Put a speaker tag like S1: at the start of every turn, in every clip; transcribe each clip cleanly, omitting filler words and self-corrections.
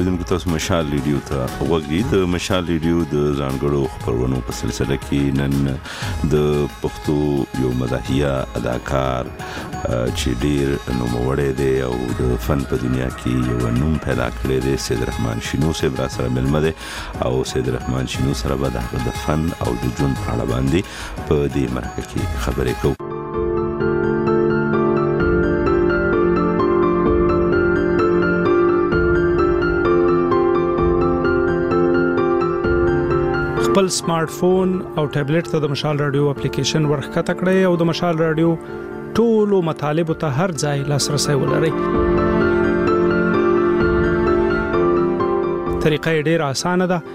S1: اوریدونکو تاسو مشال ریډیو ته وګورئ. د مشال ریډیو د ځانګړو خبرونو په سلسله کې نن د پښتو یو مزاحیه اداکار چې ډیر نوموړی دی او د فن په دنیا کې یو نوم پیدا کړی دی سید رحمان شینو صاحب را سره ملمه دی او سید رحمان شینو سره به د فن او د ژوند په اړه باندې په دې مرکه کې خبرې کوو.
S2: خپل سمارټ فون او ټابلیټ ته د مشال رادیو اپلیکیشن ورخکته کړئ او د مشال رادیو ټولو مطالبه ته هر ځای لاسرسي ولرئ. طریقه ډېره اسانه ده.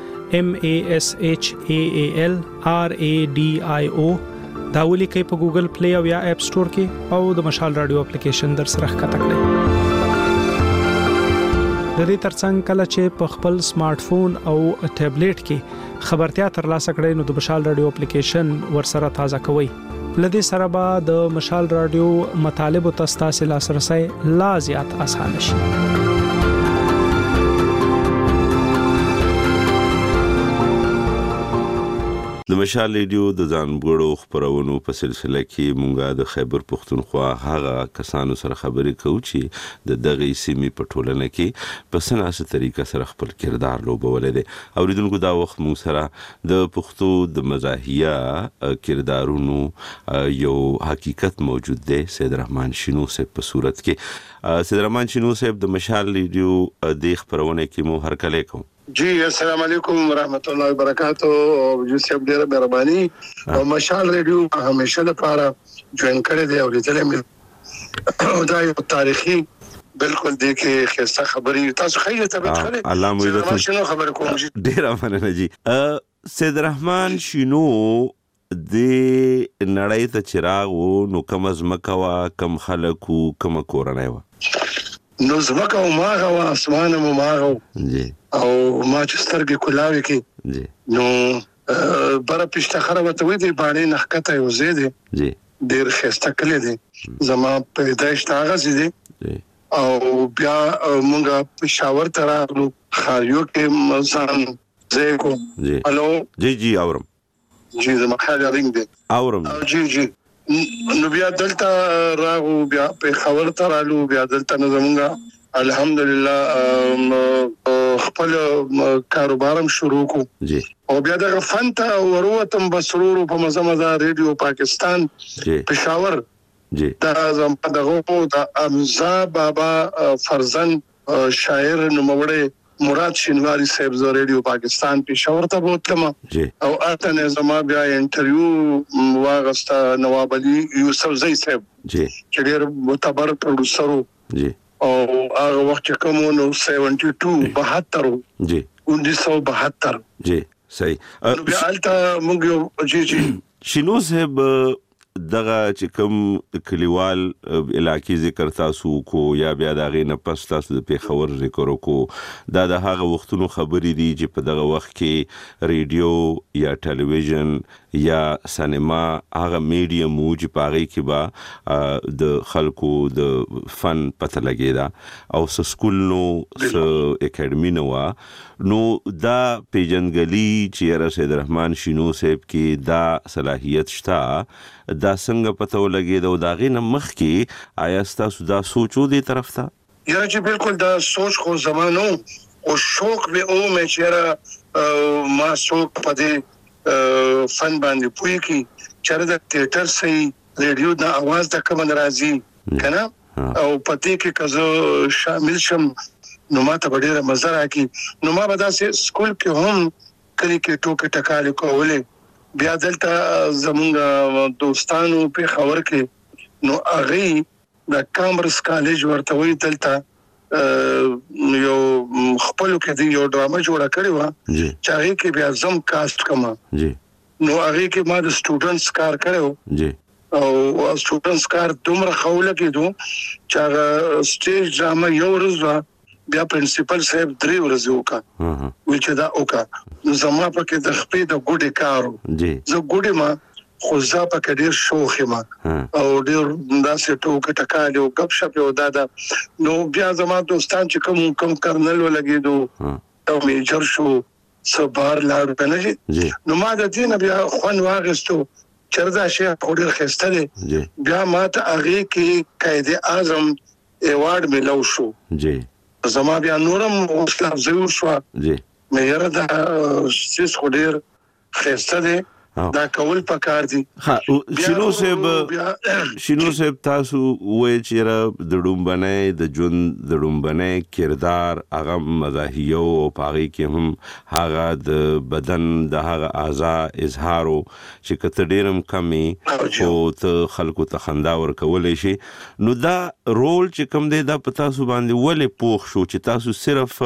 S2: MASHAAL RADIO دا ولیکئ په ګوګل پلی او یا اپ سٹور کې او د مشال رادیو اپلیکیشن در سره ښکته کړئ. د دې ترڅنګ کله چې په خپل سمارټ فون او ټابلیټ کې خبرتیا ترلاسه کړئ نو د مشال رادیو اپلیکیشن ورسره تازه کوئ. لدې سره به د مشال رادیو مطالب ته ستاسو لاسرسي لا زیات اسانه شي.
S1: د مشال ریډیو د ځانګړو خبرونو په سلسله کې مونږه د خیبر پښتونخوا هغه کسانو سره خبرې کوو چې د دغه سیمې په ټولنه کې په سناسه طریقه سره خپل کردار لوبولې دي. اوریدونکو دا وخت مونږ سره د پښتو د مزاحیه کردارونو یو حقیقت موجود دی سید رحمان شینو صاحب په صورت کې. سید رحمان شینو صاحب د مشال ریډیو د خبرونه کې مو هر کله کوم.
S3: جی السلام علیکم ورحمت الله وبرکاتہ. یوسف ډیر مهرباني او مشال ریډیو همیشه لپاره جوائن کړی دی او لیدل مې دا یو تاریخي بالکل دی کې خسته خبري تاسو خیره ته بخره
S1: الله مو عزت
S3: شنو خبر کوم
S1: ډیر مننه جی. سید رحمان شینو د نړۍ ته چراغ نو کم از مکوا کم خلکو کم کورنۍ و
S3: نو زمکه او ماغه او اسمان او ماغه
S1: جی
S3: او ما چې سترګې کولاوي کې
S1: جی
S3: نو بره پښته خرابته وي دی باندې نحکته یو زیاده
S1: جی
S3: ډیر خسته کړی دی زما پیدایش تاغه زیاده
S1: جی
S3: او بیا مونږه پېښور ته راغلو خاریو کې مزان زیکو
S1: جی
S3: الو
S1: جی اورم
S3: جی زما خاله رنګ دی
S1: اورم
S3: جی نو بیا دلته راغو بیا پېښور ته رالو بیا دلته زمونږه الحمدلله خپل کاروبارم شروع کو
S1: جی
S3: او بیا د فن ته وروتم بسرور په مزه ریډیو پاکستان پېښور
S1: جی
S3: دا زما دغه د امزا بابا فرزن شاعر نوموړی مراد شینواری صاحب ز ریډیو پاکستان پېښور ته بوتلم او اته زما بیا انټرویو واغستا نواب علي یوسف زئی صاحب
S1: جی
S3: چې ډېر معتبر پروډوسر
S1: جی
S3: او هغه وخت کوم نو 72
S1: جی
S3: 1972
S1: جی صحیح.
S3: بیا الته موږ جی
S1: شینو صاحب دغه چې کوم کلیوال علاقې ذکر تاسو کو یا بیا دغه نه پس تاسو د پیښور ذکر کو دا د هغه وختونو خبرې دي چې په دغه وخت کې ریډیو یا ټلویزیون یا سینما هغه میډیم چې پاره کې با د خلکو د فن پته لګیدا او سکول نو اکیډمي نو دا پیجنګلی چې سید رحمان شینو صاحب کې دا صلاحیت شته دا څنګه پته ولګید او دا غي نمخ کې آیا تاسو دا سوچو دي طرف ته
S3: یا چې بالکل دا سوچ خو زمانو او شوق به او مې چیرې ما شوق پدې فن باندې پوي کی چیرې د تیاتر سي ریډیو د आवाज د کوم ناراضي کنه او پدې کې کزو شامل شم نو ما ته ډېر مزه راکې نو ما به دا سکول کې هم کلی کې ټوکې ټکالې کولې بیا دلته زمونږ دوستانو په خبر کې نو هغه د کامبرس کالج ورته وی دلته یو خپل کې دی یو ډرامه جوړه کړې و چې هغه کې بیا زم کاست کما
S1: جی
S3: نو هغه کې ما د سټوډنټس کار کړو
S1: جی
S3: او سټوډنټس کار دومره خوله کېدو چې هغه سټیج ډرامه یو ورځ بیا پرنسپل صاحب 3 ورځې وکړه چې دا وکړه نو زما په کې د خپې د ګوډې کارو
S1: جی
S3: زه ګوډې ما خو ځا په ډیر شوخ ما او ډیر داسې ټوک ټکاله او غب شپ او دادا نو بیا زما دوستان چې کوم کرنل ولګیدو او میجر شو صبر لاړ کنه نو ما د دې نه بیا خوان واغستو چردا شي خوري خسته دي بیا ما ته هغه کې قائد اعظم ایوارډ ملو شو
S1: جی
S3: زما بیا نورم اوسلا زو شو
S1: جی
S3: مې یره دا سیس خوري خسته دي دا کول پکار دي
S1: شنو سب تاسو وې چې د ډومبنې د جون د ډومبنې کردار هغه مزاحیو او پاغي کې هم هغه د بدن د هغه اعضاء اظهارو چې کته ډیرم کمی او ته خلکو ته خندا ورکولې شي نو دا رول چې کوم دی دا پتا سو باندې ولې پوښ شو چې تاسو صرف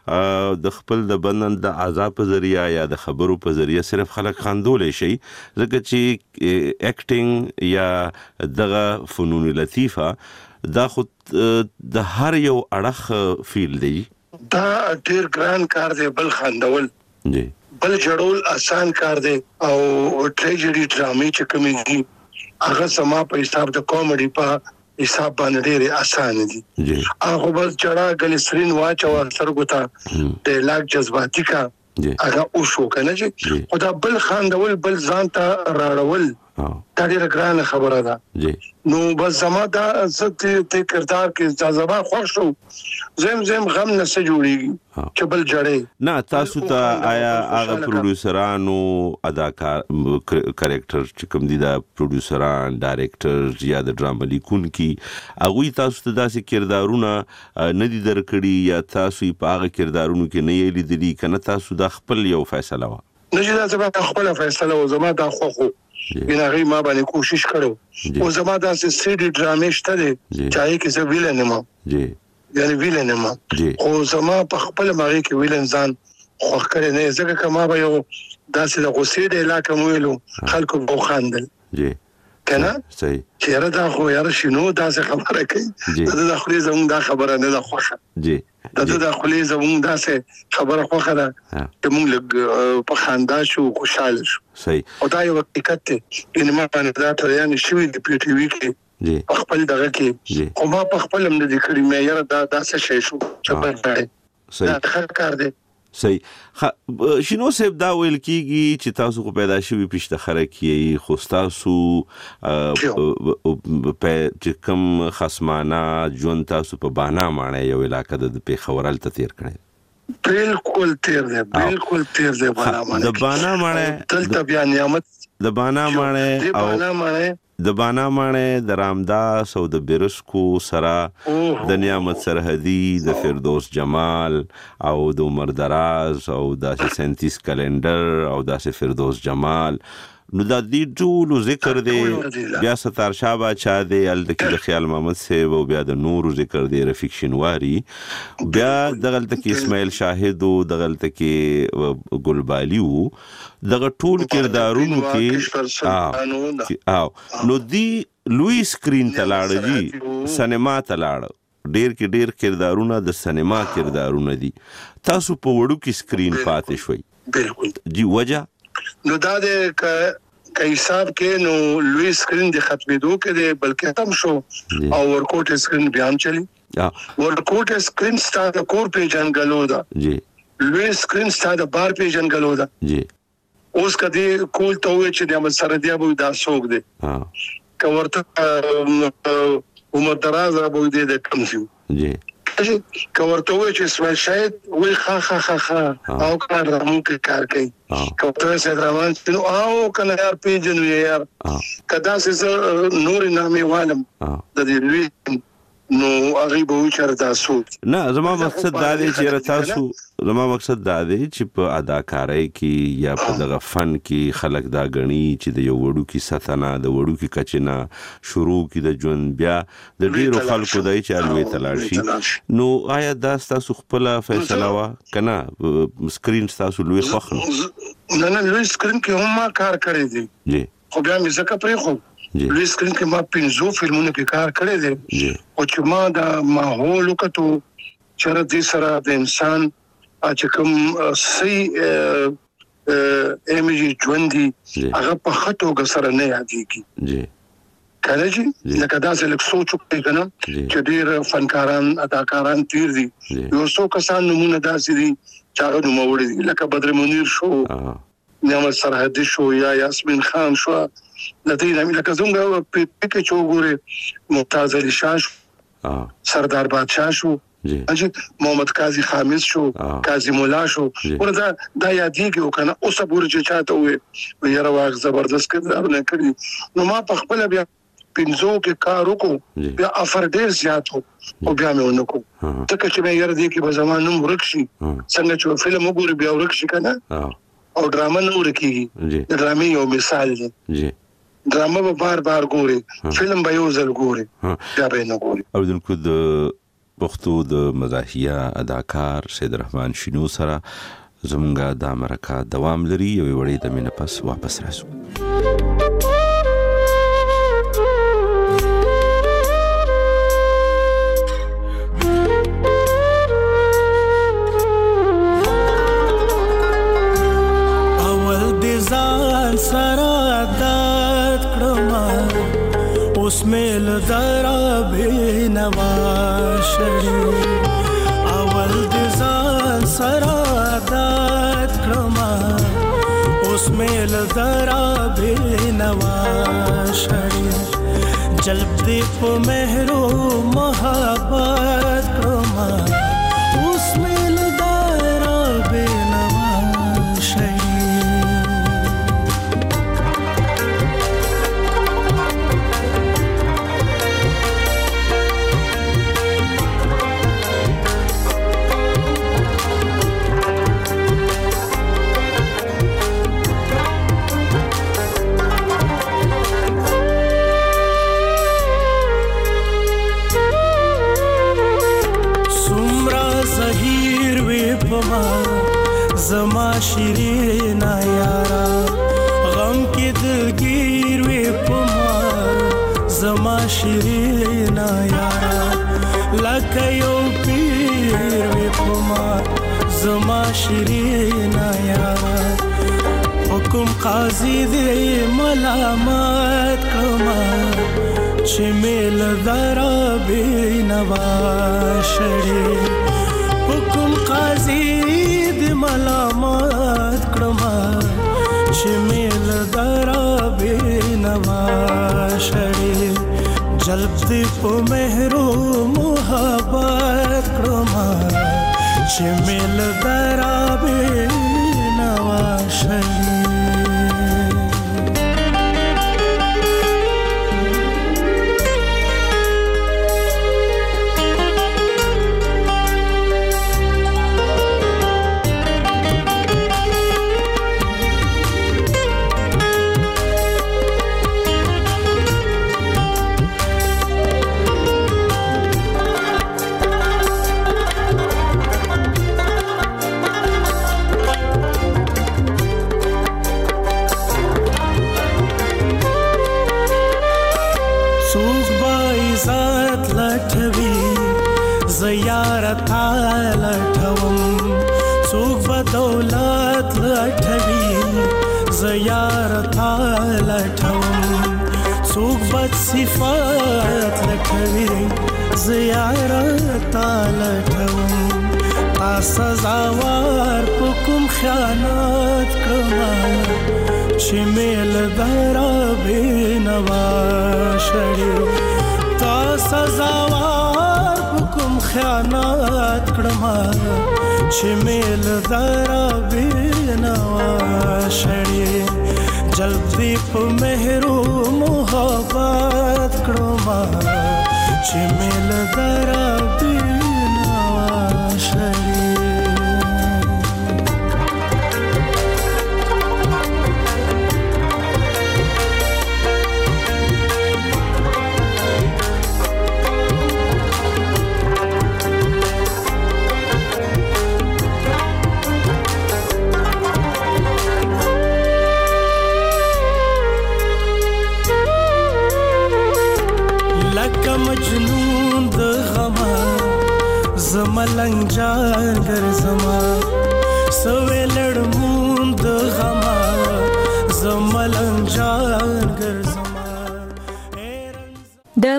S1: د خپل د بدن د اعضاء په ذریعہ یا د خبرو په ذریعہ صرف خلک خندولې شي ځکه چې اکټینګ یا دغه فنون لطیفه دا خود د هر یو اړخ فیل دی
S3: دا ډیر ګران کار دی بل خندول
S1: جی
S3: بل جوړول آسان کار دی او ټریجډي ډرامې چې کومې دي هغه سما په حساب د کامیډي په حساب باندې ډیر آسان دي
S1: جی
S3: هغه بس جړه ګلسرین واچو سرګوتا ډایلاګ جذباتي کا هغه او شو کنه چې خدا بل خاندول بل ځان ته راړول دا ډیره ګرانه خبره ده نو بس زما دا عزت ته کردار کې زما خوښ شو زم غم نه سره جوړیږي چې بل جړې
S1: نه تاسو ته آیا هغه پروډوسرانو اداکار کریکټر چې کوم دي دا پروډوسران ډایرکټر یا د ډراما لیکونکي هغه تاسو ته داسې کردارونه نه دي درکړي یا تاسو په هغه کردارونو کې نه یې لیدلي کنه تاسو د خپل یو فیصله و
S3: نه چې دا زما خپل فیصله و زما دا خو بنا غي ما باندې کوشش کړو او زما دا سټډي ډرامې شته دي چاهي کې زه ویلن ما
S1: جی
S3: یعنی ویلن ما او زما په خپل ماغي کې ویلن ځان خو کړی نه ځکه کما به یو داسې د غوسې د علاقې مویلو خلکو بو خاندل
S1: جی
S3: کنه
S1: صحیح
S3: چیرې دا خو یاره شنو داسې خبره کوي دا خو زموږ دا خبره نه ده خوښه
S1: جی
S3: دا خو زموږ داسې خبره خوښه ده چې موږ لږ په خندا شو خوشاله شو
S1: صحیح
S3: او دا یو حقیقت دی ان ما باندې دا ته یعنی شوی د پی ټی وی کې
S1: جی
S3: خپل دغه کې او ما په خپل هم د کړي مې یاره دا داسې شي شو چې په ځای
S1: صحیح
S3: دا کار دی
S1: صحیح شنو صاحب دا ویل کیږي چې تاسو خو پیدا شوی پښته خره کیي خو تاسو په چې کوم خصمانه جون تاسو په بانا مانه یو علاقې د پیښورل ته تیر کړی
S3: بالکل تیر دی بانا مانه
S1: د بانا مانه
S3: تل بیا نعمت
S1: د بانا مانه او د بانا مانه د رامداس او د بیرسکو سره د نعمت سرحدي د فردوس جمال او د عمر دراز او د 37 کلندر او د فردوس جمال نو دا دې ټول ذکر دی بیا ستار شاه باچا دی الته د خیال محمد صاحب او بیا د نور ذکر دی رفیق شنواری بیا دغلته کې اسماعیل شاهد او دغلته کې ګلبالیو دغه ټول کردارونو کې نو دی لوی سکرین تلاړ جی سینما تلاړ ډیر کردارونه د سینما کردارونه دي تاسو په وړو کې سکرین پاتې شوي
S3: بالکل
S1: جی وجہ
S3: نو دا د حساب کې نو لوی سکرین د ختمېدو کې دی بلکې هم شو او ورکوټ سکرین بیا هم چلی ورکوټ سکرین ستاسو کور پیجن غلو دا
S1: جی
S3: لوی سکرین ستاسو بار پیجن غلو دا
S1: جی
S3: اوس کدي کول ته وې چې د امر سره دی ابو دا سوق دی کورته عمر دراز ابو دی د کم شو
S1: جی
S3: کورته وې چې اسماعیل شاهد وې خا او کار رمو کې کار کوي کورته سید روان نو او کله یار پیجن یار کدا سه نور نامې والم د دې لوی نو هغه به وچر تاسو
S1: نه زما مقصد دا دی چې تاسو زما مقصد دا دی چې په اداکارۍ کې یا په دغه فن کې خلک دا غني چې د یو وړو کې ستنه د وړو کې کچنا شروع کې د جون بیا د ډیرو خلکو دای چې الوی تلاړ شي نو آیا دا تاسو خپل فیصله وا کنه سکرین تاسو لوی خوخ
S3: نه لوی سکرین کې هم ما کار کړی دی
S1: جی
S3: خو بیا مې زکه پرې خو لوی سکرین کې ما 5 فلمونو کې کار کړی دی او چې ما دا ماحول وکړو چې د سره د انسان چې کوم صحیح زمې ژوند دي هغه په خطو سره نه یادېږي
S1: جی
S3: کله چې لکه دا څه لکه سوچ وکړي کنه چې ډېر فنکاران اداکاران تیر دي یو څو کسان نمونه داسې دي چې هغه نوموړي دي لکه بدر منیر شو نعمت سرحدي شو یا یاسمین خان شو لدې لکه څنګه په کې چې وګوره ممتاز علي شاه شو سردار بادشاه شو محمد قاضي خامس شو قاضي مولا شو ورته دا یادېږي او کنه اوس پورې چې چاته وي یاره واغ زبردست کړه کړی نو ما په خپل بیا پینځو کې کار وکړو بیا افر ډیر زیات او بیا مې ونکو ځکه چې مې یاره دې کې به زمانه ورکشي څنګه چې فلم وګوري بیا ورکشي کنه او ډرامه نه ورکیږي ډرامې یو مثال دی ډرامه به بار بار ګوري فلم به یو ځل ګوري بیا به نه ګوري
S1: او دلته د پښتو د مزاحیه اداکار سید رحمان شینو سره زمونږه د امریکا دوام لري یو وړي د مینه پس واپس راځو
S4: اسمیل درا بینوا شری اول دزان سرادات کرما اسمیل درا بینوا شری جلب دی په مهرو محبت کرما اسمیل درا بینوا شری زما شیرینا یارا غم کې دلگیر وی پما زما شیرینا یارا لکه یو پیر وی پما زما شیرینا یارا حکم قاضی دې ملامت کما چې میل درا بینوا شړې حکم قاضی ملامت کرما چې میل درا بینوا شړې جلب دې په مهرو محبت کرما چې میل درا بینوا شړې زیارت لټوم څوک په دولت لټوي زیارت لټوم څوک په صفات لټوي زیارت لټوم تا سزاوار په کوم خیانت کړم چې میل درا بینوا شړې تا سزاوار کوم خیانت کړم چې میل درا بینوا شړې جلب دې په مهرو محبت کړم چې میل درا بینوا شړې مجنون د غما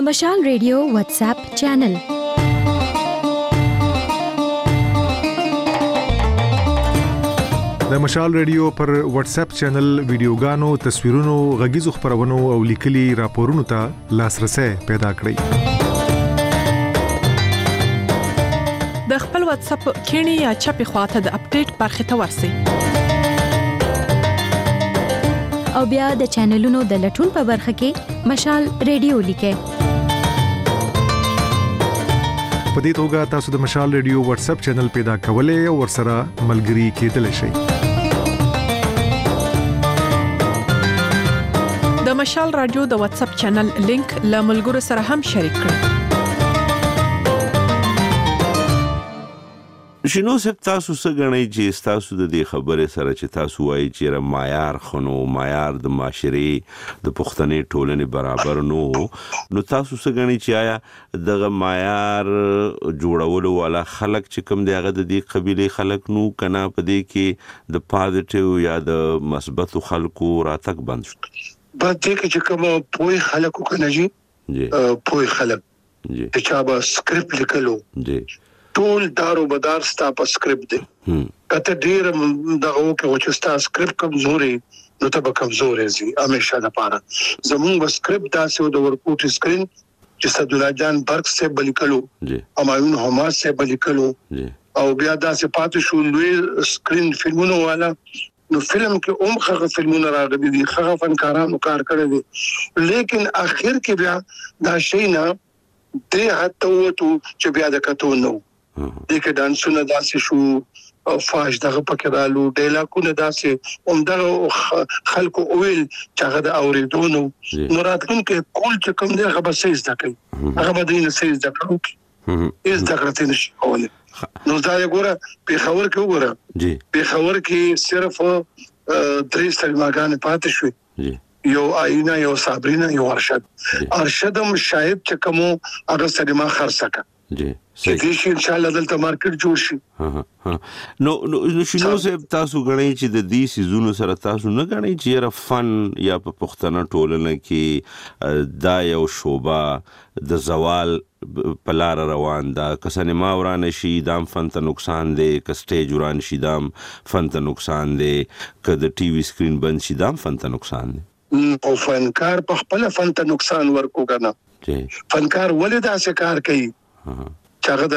S5: د مشال ریډیو واتس اپ چینل.
S6: د مشال ریډیو پر واتس اپ چینل ویډیوګانو، تصویرونو، غږیزو خبرونو او لیکلي راپورونو ته لاسرسي پیدا
S7: کړئ. د خپل واتس اپ کینی یا چپی خواته د اپډیټ برخه ته ورسی
S5: او بیا د چینلونو د لټون په برخه کې مشال ریډیو لیکه.
S6: په دې توګه تاسو د مشال ریډیو واتس اپ چینل پیدا کولای او ورسره ملګري کېدلی شئ.
S7: د مشال رادیو د واتس اپ چینل لینک له ملګرو سره هم شریک کړئ.
S1: شنو سب تاسو څنګه چې تاسو د دې خبره سره چې تاسو وایي چې معیار خنو معیار د معاشري د پښتنې ټولنې برابر نو تاسو څنګه چې آیا د معیار جوړولو والا خلک چې کوم دی هغه د دې قبيله خلک نو کنا پدې کې د پازیټیو یا د مثبتو خلکو راتګ بند شو.
S3: باندې چې کوم پوي خلکو کنه جی پوي خلک جی چې با سکرپټ لیکلو جی ټول دارو بدار ستا په سکرپټ دی. کته ډیر دغه کې چې ستا سکرپټ کمزوري نو ته به کمزوري زی همیشه د پاره زموږ سکرپټ داسې د ورکوټ سکرین چې صد الله جان برق سے بلیکلو همایون حماس سے بلیکلو او بیا داسې پاتې شو لوی سکرین فلمونو والا نو فلم کې خغه فلمونه راغلي دي خغه فنکارانو کار کړی دي لیکن اخر کې بیا دا شي نه دې حتی وته چې بیا د کتو نو دغه دانسونه داسې شو او فاش دغه پکې رالو ډایلاګونه داسې دغه خلکو اویل چې هغه د اوریدونو نو راتلون کې کول چې کوم دی هغه به سیز دکې هغه به دینه سیز دکړو ایز دکړته نشي کولای. نو دا وګوره په خبر کې وګوره جی په خبر کې صرف 3 سلماګان پاتې شو یو آینا یو صابرینا یو ارشدم شاید چې کوم هغه سلمہ خرڅه جی صحیح ان شاء الله دلته مارکیټ جوړ شي.
S1: نو شنو سه تاسو غنئ چې د دې سيزونو سره تاسو نه غنئ چې را فن یا په پښتنه ټولنه کې دا یو شوبه د زوال پلار روان دا کسانه ما ورانه شي دام فن ته نقصان دی ک سټیج وران شي دام فن ته نقصان دی ک د ټي وي سکرین بند شي دام فن ته نقصان دی.
S3: او فنکار په خپل فن ته نقصان ورکو کنه فنکار ولې دا څه کار کوي چې هغه د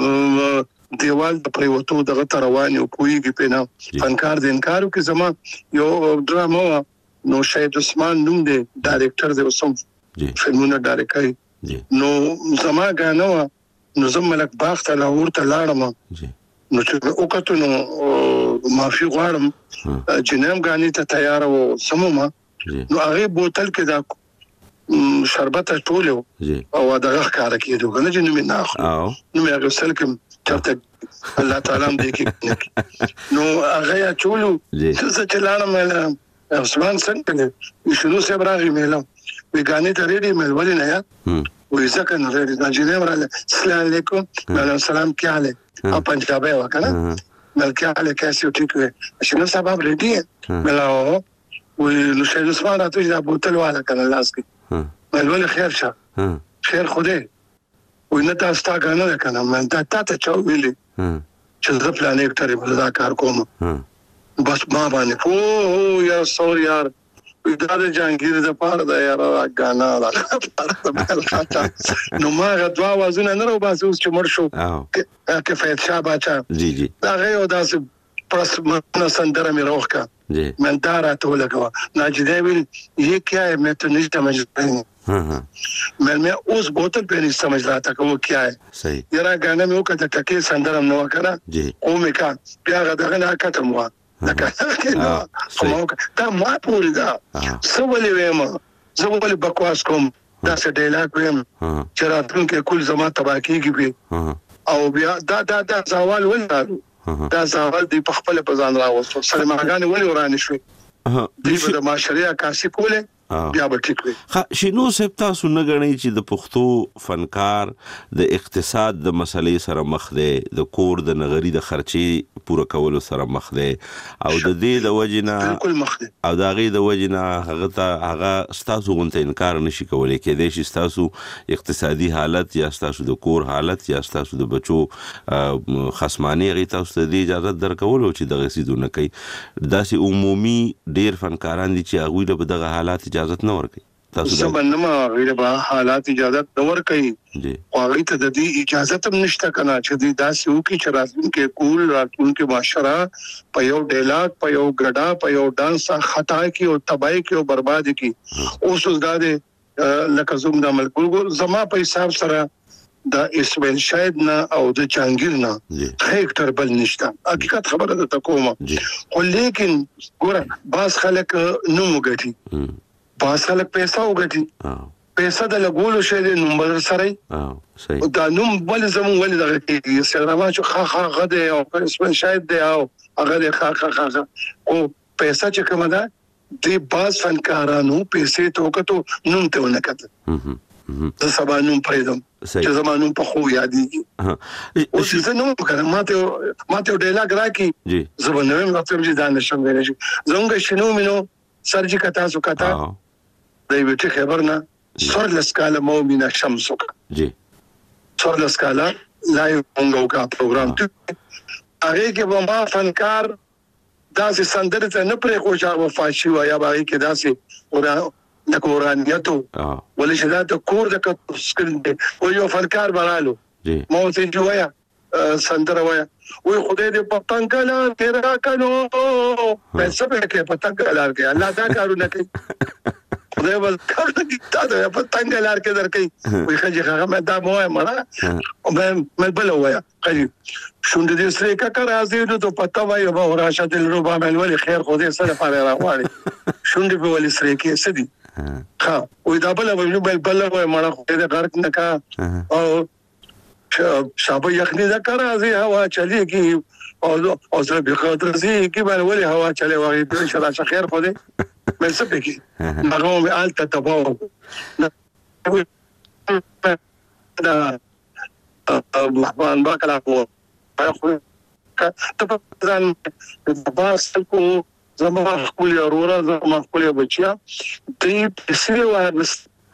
S3: دیوال د پریوتو دغه تروان او کویږي پېنه فنکار د انکارو کې زما یو ډراما نو شاید عثمان نوم دی ډایرکټر دی وسم فلمونه ډایرکټ کوي نو زما غانو نو زم ملک باغ ته لاور ته لاړم نو چې وکړو نو معافي غواړم جنم غانې ته تیار و سموما نو هغه بوتل کې دا شربت ټولو او دغه کار کېدو کنه چې نو نه نو مې غوسل کوم چرته الله تعالی دې کې نو هغه ټولو څه چلانه مې عثمان څنګه شنو سره راغی مې وی غانې ته ریډي مې ولې نه یا وی ځکه نو ریډي دا چې نه راځي السلام علیکم وعلیکم السلام کیا حال ہے اپ پنجابی وکنه مل کیا حال ہے کیسے ہو ٹھیک ہے شنو صاحب ریډي ملا وی نو شاید عثمان راته دا بوتل والا کنه لاس کې مل خیر شه خیر خوده وینه تاسو تا غنه کنه من تا چا ویلي چې زه پلان یې کړی بل دا کار کوم بس ما باندې او یا سوري یار دا د جانگیر د پاره دا یار غانا دا نو ما غوا وازونه نه رو باسو چې مړ شو کې فیض شاه باچا جی جی دا غيو داس پرس من سندره می روخ کا جی من دارا تو لگا ناجدے ویل یہ کیا ہے میں تو نہیں سمجھ رہا میں اس بوتل پہ نہیں سمجھ رہا تھا کہ وہ کیا ہے صحیح یرا گانا میں وہ کہتا ٹکے سندرم نو کرا جی او میں کا بیا غدا غنا ختم ہوا دا ما پوری دا سوالي وېما زوالي بکواس کوم دا څه ډایلاګ وېم چې راتلون کې کل زما تباکیږي به او بیا دا زوال ولرو دا زوال دی په خپل په ځان راوستو سلماګان ولې ورانه شوې دی په معاشري عکاسي کوله بیا به ټیک وي.
S1: شینو صاحب تاسو نه غنئ چې د پښتو فنکار د اقتصاد د مسلې سره مخ دی, د کور د نغري د خرچې پوره کولو سره مخ دی, او د دې د وجنه
S3: بالکل مخ دی,
S1: او د هغې د وجنه هغه ستاسو غونته انکار نشي کولی, کېدای شي ستاسو اقتصادي حالت یا ستاسو د کور حالت یا ستاسو د بچو خصماني هغې تاسو ته د اجازت درکولو چې دغه څیزونه کوي. داسې عمومي ډېر فنکاران دي چې هغوی له به دغه حالات اجازت نه ورکوي.
S3: زبنما غیر به حالات اجازت نه ورکوي, خو هغې ته د دې اجازت هم نشته که نه چې دوی داسې وکړي چې راتلونکي کول, راتلونکي معاشره په یو ډیلاګ, په یو ګډا, په یو ډانس خطا کړي او تباهي کړي او برباد کړي. اوس دا دی لکه زموږ د ملک زما په حساب سره د اسماعیل شاهد نه او د جهانګیر نه هیکټر بل نشته. حقیقت خبره ده ته کومه, خو لیکن ګوره بعض خلک نوم وګټي, بعض خلک پیسه وګټي, پیسه د لګولو شی دی, نوم بل سره دا نوم ول زمون ول دغه کېږي سره چې خا غده او اسماعیل شاهد دی او هغه د خا او پیسه چې کومه ده د بعض فنکارانو پیسې ته وکړو نوم ته ونه کړ. د سبا نوم پریدم چې زمانو په خو یادېږي. او چې نوم کړم ماته ډیلاګ راکې زبنوم راځم چې دا نشم ویل شي زموږ شنو مينو سرجی کتا سو کتا د ویټ خبرنا سر لسکاله مو مینا شمسو
S1: جی
S3: سر لسکاله لایو مونږه کا پروګرام ته هغه کې به ما فنکار داسې سندره ته نه پرې خوشا وفاشي و یا باغی کې داسې د قرانیتو ولې چې دا د کور د سکرین دی او یو فنکار برالو مو ته جویا سندره ویا وې خدای دې په پنګلا تیرا کنو پیسې په کې په پنګلا کې الله دا کارونه کوي خدای ول کارونه دا په پنګلا کې درکې وې خځه هغه مې دا مو مړه او مې بل ویا خځه شونډې دې سره کا راځي نو ته پتا وای او راشه دل روبا مې ولې خیر خدای سره پاره راوړي شونډې په ولې سره کې سدي ها وې دا بل وای مړه خدای دې غرق نه کا او شابه یخنی دا راځي هوا چلېږي او زه به خاطر زی کی باندې ولې هوا چلے وای د شرا خیر خو دې مې څه پکې هغه مې آلته تباو دا محمد باکلا کو ته په ځان د باس کو زما خپل اورورا زما خپل بچیا دې پسې وایس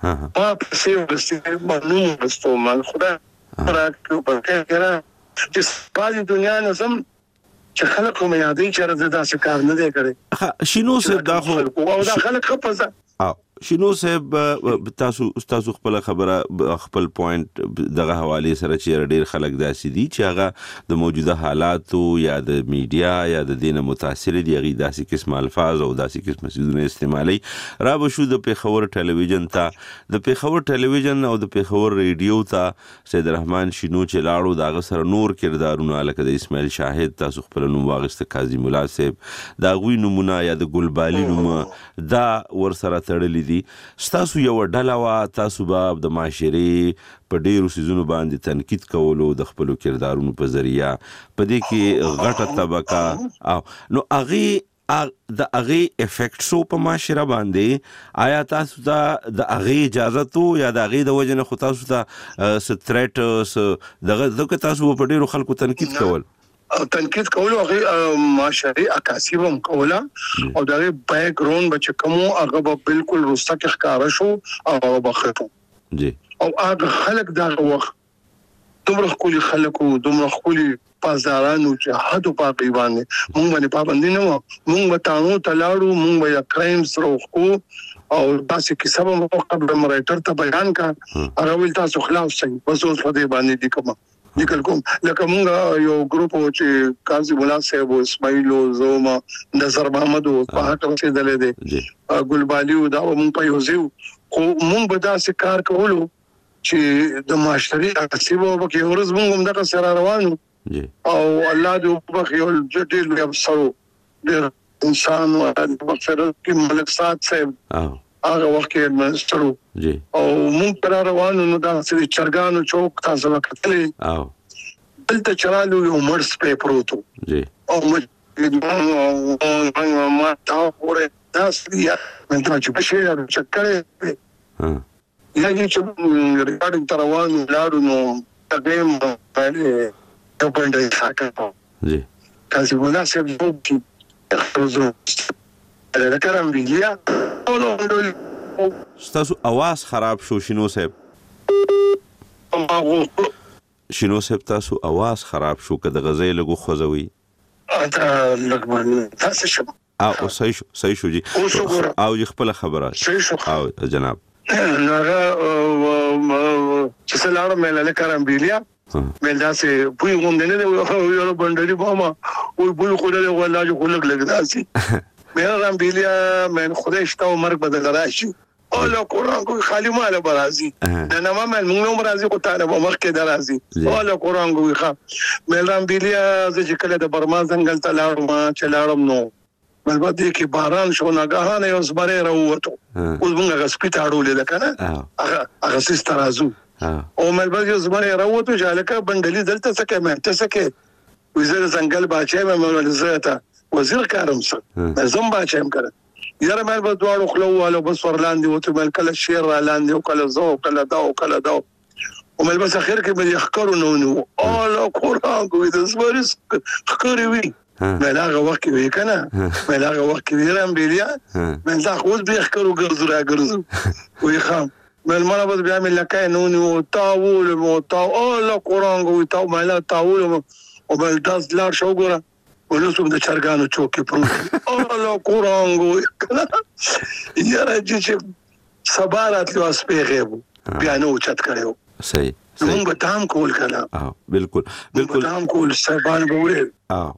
S3: په پسې باندې مستو مان خدا راکو په کې را چې په دنیا نظم چې خلک هم یادې چې رضا داسې کار نه دی کړی.
S1: شینو صاحب دا خو
S3: او دا خلک خپزه
S1: شینو صاحب تاسو خپل خبره خپل پوینټ دغه حواله سره چې ډېر خلک داسې دي چې هغه د موجوده حالاتو یا د میډیا یا د دینه متاثر دي هغه داسې قسم الفاظ او داسې قسم څیزونه استعمالي. را به شو د پیښور ټلویزیون ته د پیښور ټلویزیون او د پیښور ریډیو ته سید رحمان شینو چې لاړو دغه سره نور کردارونه لکه د اسماعیل شاهد تاسو خپل نوم واغسته کاظم الله صاحب دا غوي نمونه یا د ګلبالي نومه دا ور سره تړلي دي. ستاسو یو ډله وا تاسو به د معاشري په ډیرو سيزونو باندې تنقید کولو د خپل کردارونو په ذریعہ په دې کې غټه طبقه او نو د هغه افیکټ شو په معاشره باندې آیا تاسو د هغه اجازه تو یا د هغه د وجنه خو تاسو ته ستریټ دغه تاسو په ډیرو خلکو تنقید کول
S3: تنقید کولو هغه معاشري عکاسي هم کوله او دغه بیک گراوند بچ کومو هغه بالکل رسته ښکارا شو او بخښو
S1: جی
S3: او هغه خلک دا وخت دومره خولي خلکو دومره خولي پازارانو چې حد په پیوانه مونږ باندې پابند نه و مونږ وتاونو تلاړو مونږ یا کرایمز روخو او تاسو کې سبا مو قبل مرایټر ته بیان کا هغه ول تاسو خلاف شي بس اوس په دې باندې دي کوم لیکل کوم لکه مونږ یو ګروپ چې کاظم الله صاحب او اسماعیل او زوما نظر محمد او په هغه څه دلې دي ګلبالي او دا مونږ په یو ځو خو مونږ به دا کار کولو چې د معاشري عکاسي وو کې ورځ مونږ دغه سره روانو او الله دې په خیال جدي لوي افسرو د انسان او بخښره کې ملک صاحب صاحب هغه وخت کې منسترو او مونږ پر روانو نو دا چې چرګانو چوک تاسو وکړلې او دلته چرالو یو مرس په پروتو او ما تا پورې داسې یا من ته چې بشي چکرې یا چې ریکارډینګ تر روانو لاړو نو تقریم باندې ته باندې ساکه
S1: جی
S3: کله مناسب وو چې خپل لکرم بیا
S1: ستاسو आवाज خراب شو شینو صاحب شینو صاحب تاسو आवाज خراب شو که د غزې لګو خوځوي
S3: اته لګمان تاسو شم
S1: او صحیح شو جی او خپل خبره او جناب
S3: ناغه چې سلام مې له کرم بیا مې داسې پوي غوند نه یو باندې بوما او پوي خو له ولا جو خلک لګداسي مې رام بیا مې خدای شته مرګ بدل راشي او له قران کو خالی مال برازي نه ما موږ نو برازي کو تعالی مخ کې درازي او له قران کو ښه مې رام بیا چې کله د برما څنګه ته لاړم چې لاړم نو ملبدي کې باران شو ناګهانه یو زبره راووتو اوس موږ غسپیټ اړولې ده کنه هغه سیستر ازو او ملبدي یو زبره راووتو چې لکه بندلي دلته سکه مې ته سکه وزیر څنګه باچې مې مولزته وزیر کارم سره زم باچم کړه یاره مې په دواړو خلوالو بس ورلاندې وته مل کله شیر را لاندې او کله زو کله دا او مل بس اخر کې مې خکرو نو او له قران کوي د زبرس خکري وي مې هغه وخت وی کنه مې هغه وخت ویرم بیا مې دا خو به خکرو ګرځو وي خام مې مړه بس بیا مې لکه نو تاول مو او له قران کوي تاو مې تاول او بل داس لار شو ګره ولوسم د چرګانو چوکې پروت او له قران کوي یاره چې سبارات له اسپېغه بیا نو چت کړو
S1: صحیح
S3: موږ به تام کول کړه
S1: بالکل
S3: تام کول سبان بوله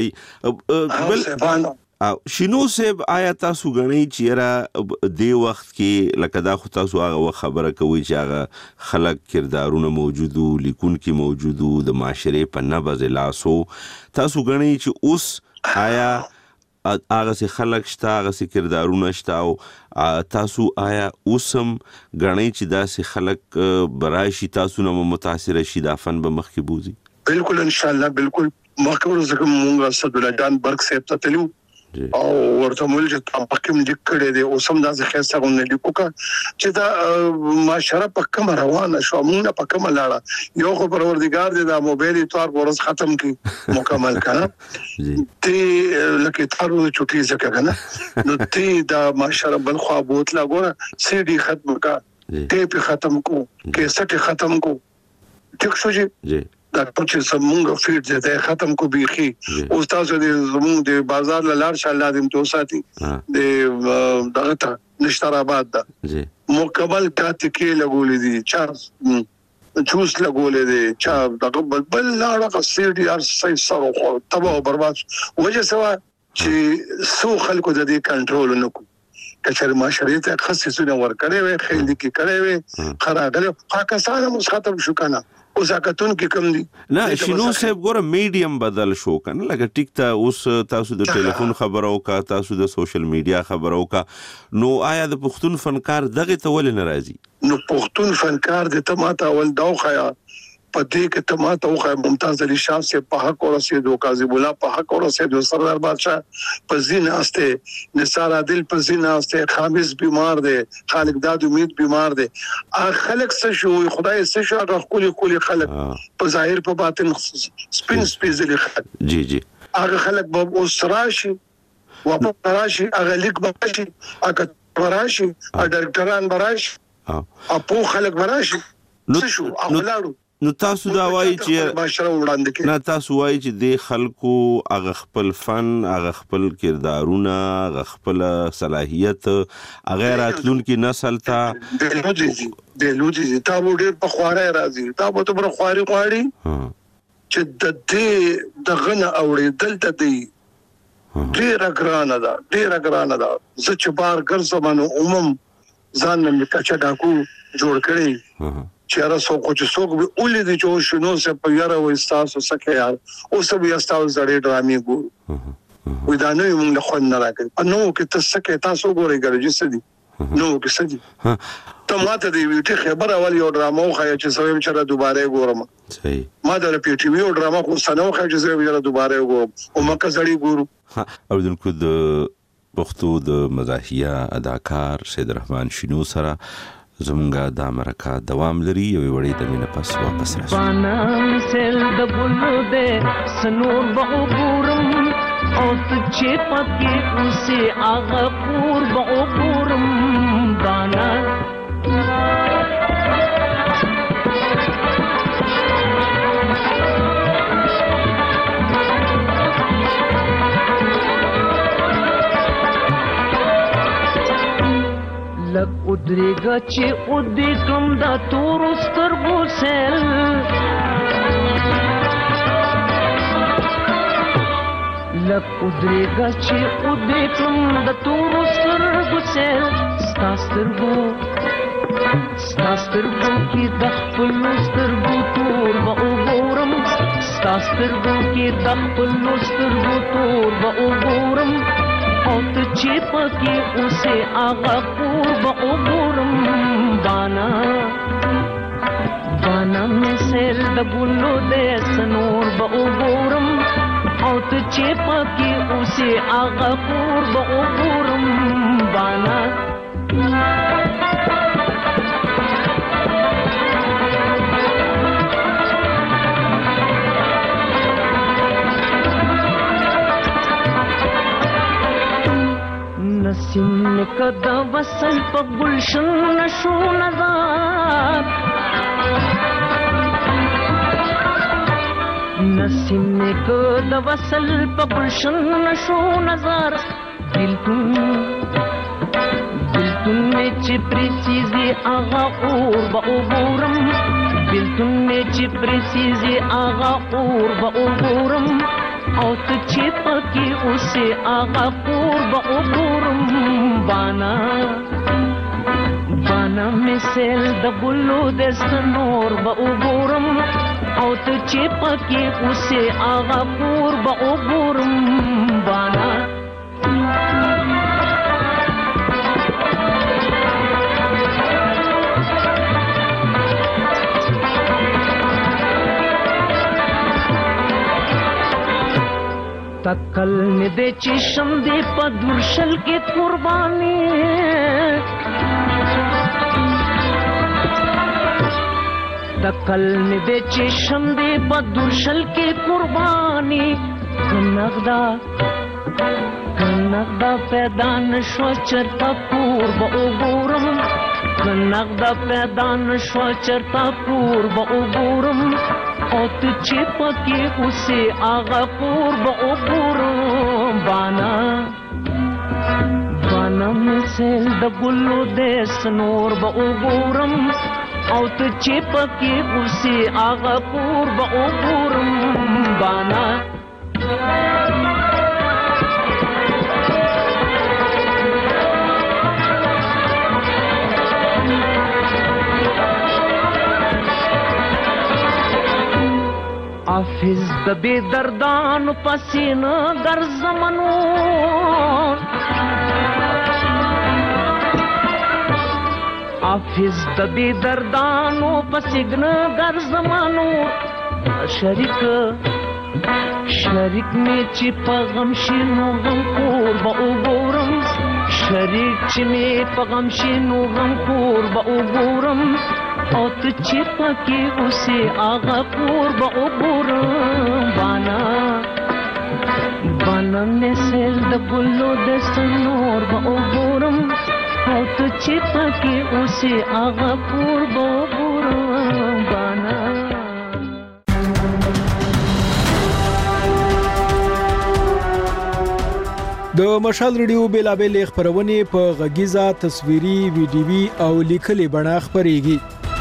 S1: بل شینو صاحب آیا تاسو غنی چیرې د وخت کې لکه دا خو تاسو هغه خبره کوي چې هغه خلک کردارونه موجودو لیکون کې موجودو د معاشره په نبض لاسو تاسو غنی چې اوس آیا هغه سي خلک شته هغه سي کردارونه شته او تاسو آیا اوسم غنی چې دا سي خلک براشي تاسو نه متاثر شي دا فن به مخ کې بوزي
S3: بالکل ان شاء الله بالکل مخکې زکه مونږه اسد الله جان برک صاحب ته تلو او ورته مول چې تاسو لیک کړی دی او سم دا ځکه څنګه لیکو چې دا معاشره په کوم روانه شو مونږه په کوم لاړه یو خو پروردګار دې دا موبایل اتوار ورځ ختم کی مکمل کړه تی لکه تارو چټي ځکه کنه نو تی دا معاشره بل خو بوت لا ګوره سی ډي ختم کا ټیپ ختم کو کیسټ ختم کو ټیک شو جی دا چې سمونګه فیټ دې ختم کو بيخي استاد دې زموږ د بازار لار شاله دې تو ساتي د دغه نشتر آباد دا مکمل کاته کې لګولې دي چا جوس لګولې دي چا دغه بل لاړه سیډي ار سې سره خو تباہ او برباد وجه سوا چې سو خلکو د دې کنټرول نکو کچره معاشري ته خصيصونه ور کړې وي خېل دي کې کړې وي خراغله پاکستان مو خطر شو کنه اوس اکتون کې کم دي
S1: نه شنو صاحب ګوره میډیم بدل شو کنه لکه ټیک ته اوس تاسو د ټلیفون خبرو کا تاسو د سوشل میډیا خبرو کا نو آیا د پښتون فنکار دغه تول ناراضي
S3: نو پښتون فنکار د تماته اول دوخیا پدې کې تماته وخه ممتاز علي شاه سے په حق اور رسیدو قاضی مولا په حق اور رسیدو سردار بادشاہ په زیناسته نثار عادل په زیناسته خامس بیمار دي خالق داد امید بیمار دي خلق څه شو خدای څه شو هغه کلی خلق په ظاهر په باطن سپین سپیزلی خلق
S1: جی
S3: هغه خلق به اوسراشي وپراشي هغه لیک به شي هغه براشي ډاکټران براشي اپو خلق براشي څه شو اولادو
S1: نو تاسو دا وایي چې نه تاسو وایي چې د خلکو هغه خپل فن هغه خپل کردارونه هغه خپل صلاحیت هغه راتلونکي نسل ته
S3: د لوجي تا وړي په خواره راځي تا به تر خواري غواړي چې د دې دغه اوري دلته دی ډیر ګرانه ده زه چې بار ګرځم نو ځان مې کچا ډاکو جوړ کړی چې را سو کو چې سو به اولې دي چې شنو سه په یاره و استاسو سکه یار او سه بیا استاسو زړې ډرامې ګو وې دا نو موږ له خو نه راکړ نو کې ته سکه تاسو ګورئ ګرځي سدي نو کې سدي ته ماته دی ویټه خبره والی او ډرامو خای چې سویم چې دوباره ګورم
S1: صحیح
S3: ما د پی ټی وی او ډراما خو سنو خای چې زه بیا دوباره ګورم او مکه زړې ګورو
S1: او دنکو د پښتو د مزاحیه اداکار سید رحمان شینو سره زمونږه د امریکا دوام لري یو وړي د مینه پس واپس راشي
S8: بانا سل د بولو دې سنور به وګورم او چې پکې اوسه هغه پور به وګورم بانا لک ادریگا چی ادی کم دا تور سترگو سیل لک ادریگا چی ادی کم دا تور سترگو سیل ستا سترگو کی دخپلو سترگو تور با اگورم ستا سترگو کی دخپلو سترگو تور با اگورم او ته چې پکې اوسه هغه پور به وګورم بانا مې سیل د ګلو دې سنور به وګورم او ته چې پکې اوسه هغه پور به وګورم بانا نسیم کدا وصل په گلشن نشو نظر نسیم کدا وصل په گلشن نشو نظر دلتون میں چپری سیزی آغا اور با اوگورم دلتون میں چپری سیزی آغا اور با اوگورم او ته چې پکې اوسه هغه پور به وګورم بانا مې سیل د ګلو د سنور به وګورم او ته چې پکې اوسه هغه پور به وګورم بانا تکل میں دے چشم دے پدرشل کے قربانی تکل میں دے چشم دے پدرشل کے قربانی کنغدا پیدا نشو چرتا پور با اوگورم کنغدا پیدا نشو چرتا پور با اوگورم او ته چې پکې اوسه هغه پور به وګورم بانا مې سیل د ګلو د سنور به وګورم او ته چې پکې اوسه هغه پور به وګورم بانا حافظ د بے دردانو پسینه در زمانون حافظ د بے دردانو پسینه در زمانون شریک می چې په غم شینو غم کور به وګورم شریک چې می په غم شینو غم کور به وګورم او ته چې پکې اوسه هغه پور به وګورم بانا مې سیل د ګلو د سنور به وګورم او ته چې پکې اوسه هغه پور به وګورم بانا
S2: د مشال ریډیو بیلابل خبرونه په غږیزه تصویري ویډیوي او لیکلي بڼه خبريږي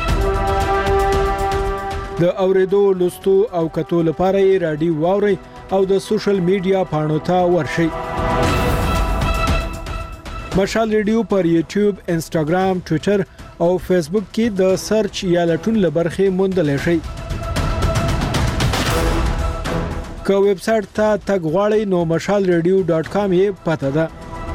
S2: د اوریدو لوستو او کتو لپاره یې رادیو واوري او د سوشل میډیا پاڼو ته ورشئ مشال ریډیو پر یوټیوب انسټاګرام ټوئیټر او فیسبوک کې د سرچ یا لټون لبرخه موندل شئ که ویب سټ ته تګ غواړئ نو mashalradio.com یې پته ده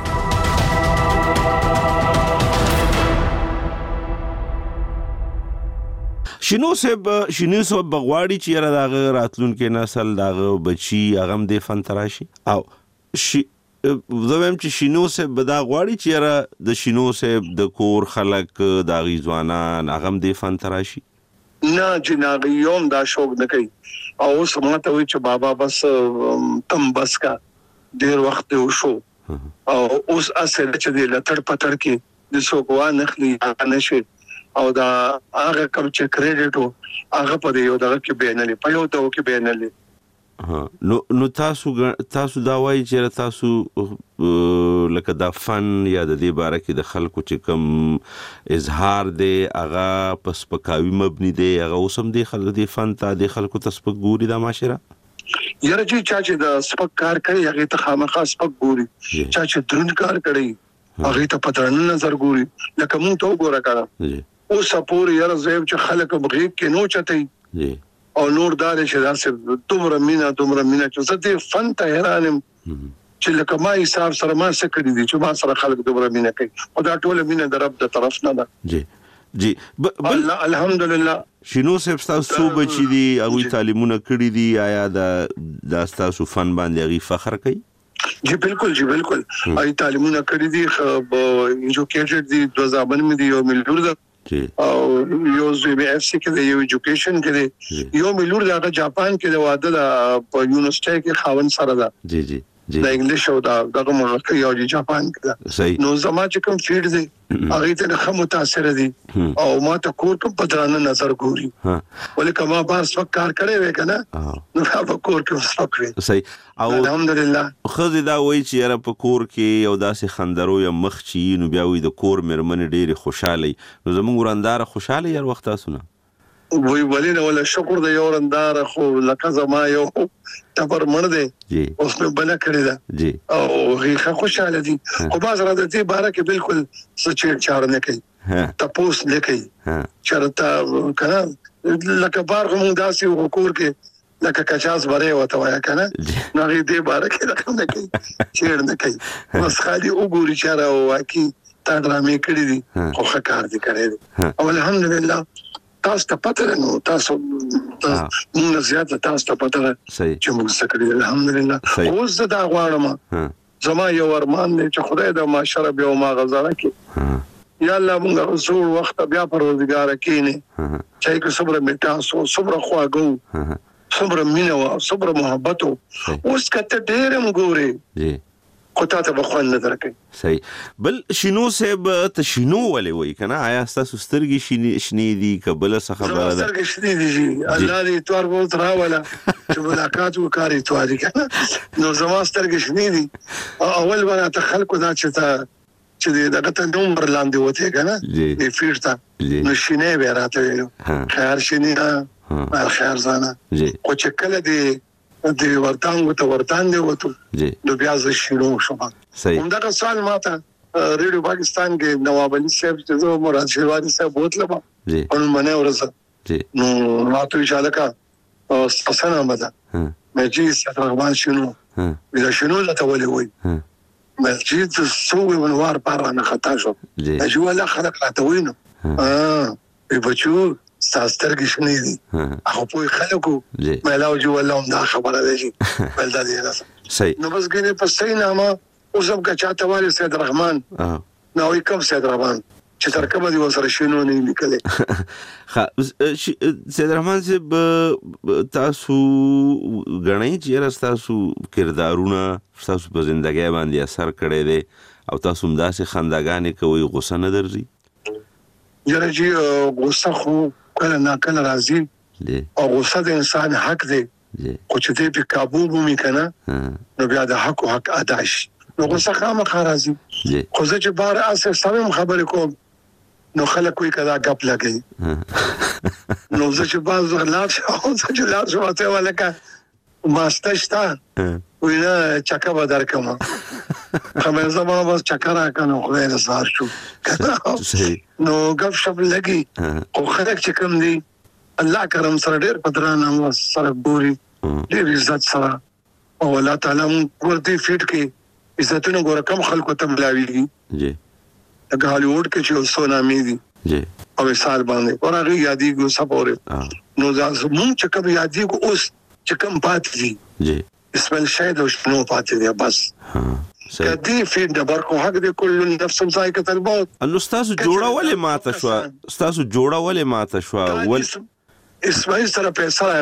S1: شینو صاحب بغواړي چې را دغه راتلونکو نسل دغه بچي هغه د فن تراشي او زویم چې شینو سه بدا غواړي چې را د شینو سه د کور خلک د غیزوانان اغم دی فن تراشي
S3: نه جناغي یوم دا شوق نه کوي او سمته وي چې بابا بس تم بس کا ډیر وخت وشو او اوس اصل چې د لټړ پټړ کې د سوګوا نخلي نشي او دا هغه کوم چې کریډټ هغه په یو دغه کې بینلې په یو دغه کې بینلې
S1: نو تاسو دا وایي چې تاسو لکه دا فن یا د دې باره کې د خلکو چې کوم اظهار دی هغه پس پکاوي مبني دی هغه اوسم دی خلک دی فن ته د خلکو تسبق ګوري دا معاشره
S3: یره چې د سپک کار کوي هغه ته خامخا سپک ګوري چې درون کار کوي هغه ته پترن نظر ګوري لکه مونږ ته وګوره کړه او سپور یره زیب چې خلک بغیب کې نو چتای او نور دار چې داسې دومره مینا چې زه دې فن ته حیرانم چې لکه ما حساب سره ما څه کړی دي چې ما سره خلک دومره مینا کوي او دا ټول مینا د رب د طرف نه ده
S1: جی
S3: الحمدلله
S1: شینو صاحب تاسو بچی دي او تعلیمونه کړی دي آیا دا تاسو فن باندې غي فخر کوي
S3: جی بالکل ای تعلیمونه کړی دي ایجوکیټډ دي 2000 مې دي یو ملګری ده او یو زبیف سی کې د یو ایجوکیشن کې دی یو ملور دا جاپان کې د واده په یونیورسيټي کې خاون سره ده
S1: جی
S3: د انګلیش او دغه مرکه یو جاپان کې نو زما چې کوم فیلډ دی هغه ته خو متاثر دي او ما ته کور کوم پدرانه نظر ګوري ولیکه ما باز وخت کار کړی وې کنه نو هغه کور کې وسوکړي
S1: صحیح او
S3: الحمدلله
S1: خو دا وایي چې را په کور کې یو داسې خندرو یا مخ چی نو بیا وي د کور مرمن ډېری خوشاله نو زموږ ورندار خوشاله یار وخت تاسو
S3: وی ولینه ولا شکر د یو رندار خو لکه زما یو تبر مړ دی اوس په بنا کړی دا
S1: جی
S3: او هغه خوشاله دي خو باز را د دې باره کې بالکل سچې چار نه کوي تاسو نه کوي چرته کنه لکه بار هم داسې وکور کې لکه کچاس بره وته وای کنه نو دې باره کې رقم نه کوي چیر نه کوي بس خالي وګوري چاره واکي تا درامې کړی دي خو ښه کار دي کړی دي او الحمدلله تاسو ته پته نو تاسو موږ زیات تاسو ته پته چې موږ سکړي الحمدلله اوس دا غواړم زما یو ارمان دی چې خدای د معاشره به ما غزاره کې یا الله موږ رسول وخت بیا پروردگار کینه چې کو صبر میټا صبر خواګو صبر مینه او صبر محبت اوس کته ډېر مګوري
S1: جی
S3: کوته ته بخون نه درکې
S1: صحیح بل شینو صاحب ته شینو ولې وای کنه آیا تاسو سترګې شنې دي قبل څه خبره ده
S3: سترګې شنې دي الله دې توار وو تر ولا چې ملاقات وکړي تواري کنه نو زما سترګې شنې دي اول باندې ته خلکو دا چې دغه ته نمبر لاندې وته کنه دې فیرتا نو شنې به راته خیر شنې خیر زانه کو چې کله دې د ورتان دی وته نو بیا ز شینو شوم همدغه سوال ماته ریډیو پاکستان کې نواب علي صاحب چې زه مراد شیروانی صاحب بوتلم ان منه ورسه نو راته اشاره کا حسن احمد مجید سترغمان شنو اذا شنو لا تولي وي مجید سوي منوار بارانه خطا شو اجو ولا خلق لا توينه بچو ستاسو کې شنې دي هغه په خلکو ملاو جو الله دا خبره ده بل دا دي
S1: صحیح
S3: نو بس ګینه په صحیح نامه اوسم کا چاته والي سید رحمان نو کوم سید رحمان چې ترکمه دي وسره شنو نه لیکل
S1: سید رحمان صاحب تاسو غنئ چې تاسو کردارونه تاسو په ژوندۍ باندې اثر کړی دی او تاسو مداسه خنداګانې کوي غوسه نه درځي
S3: یره جی غوسه خو کله نه کله راځي او غوسه د انسان حق دی خو چې دې په قابو ومي کنه نو بیا د حق ادا شي نو غوسه خامخا راځي خو زه چې بار اسه سم خبرې کوم نو خلک کوئی کدا غپ لګي نو زه چې باز غلط او زه چې لاړ شو ته ولکه ماستشتا وینا چکه بدر کوم خبر زما بس چکر کنه خو نه زار شو نو غف شپ لګي او خلک چې کوم دي الله کرم سره ډېر پدرانه سره ګوري ډېر عزت سره او الله تعالی ورته فټ کې عزتونه ګور کم خلکو ته ملاويږي
S1: جی
S3: د هالیوډ کې چې سونامي دي
S1: جی
S3: او مثال باندې ورغه یادي ګو سپورې نو ځکه مونږ چې کوم یادي ګو اوس چې کوم پات دي
S1: جی
S3: اسمل شاید او شنو پات دي بس کدي فیډ نمبر کو حق دې کل نفس ذائقه الموت.
S1: نو تاسو جوړولې ماته شو، تاسو جوړولې ماته شو ول
S3: اسماعیل سره پیسې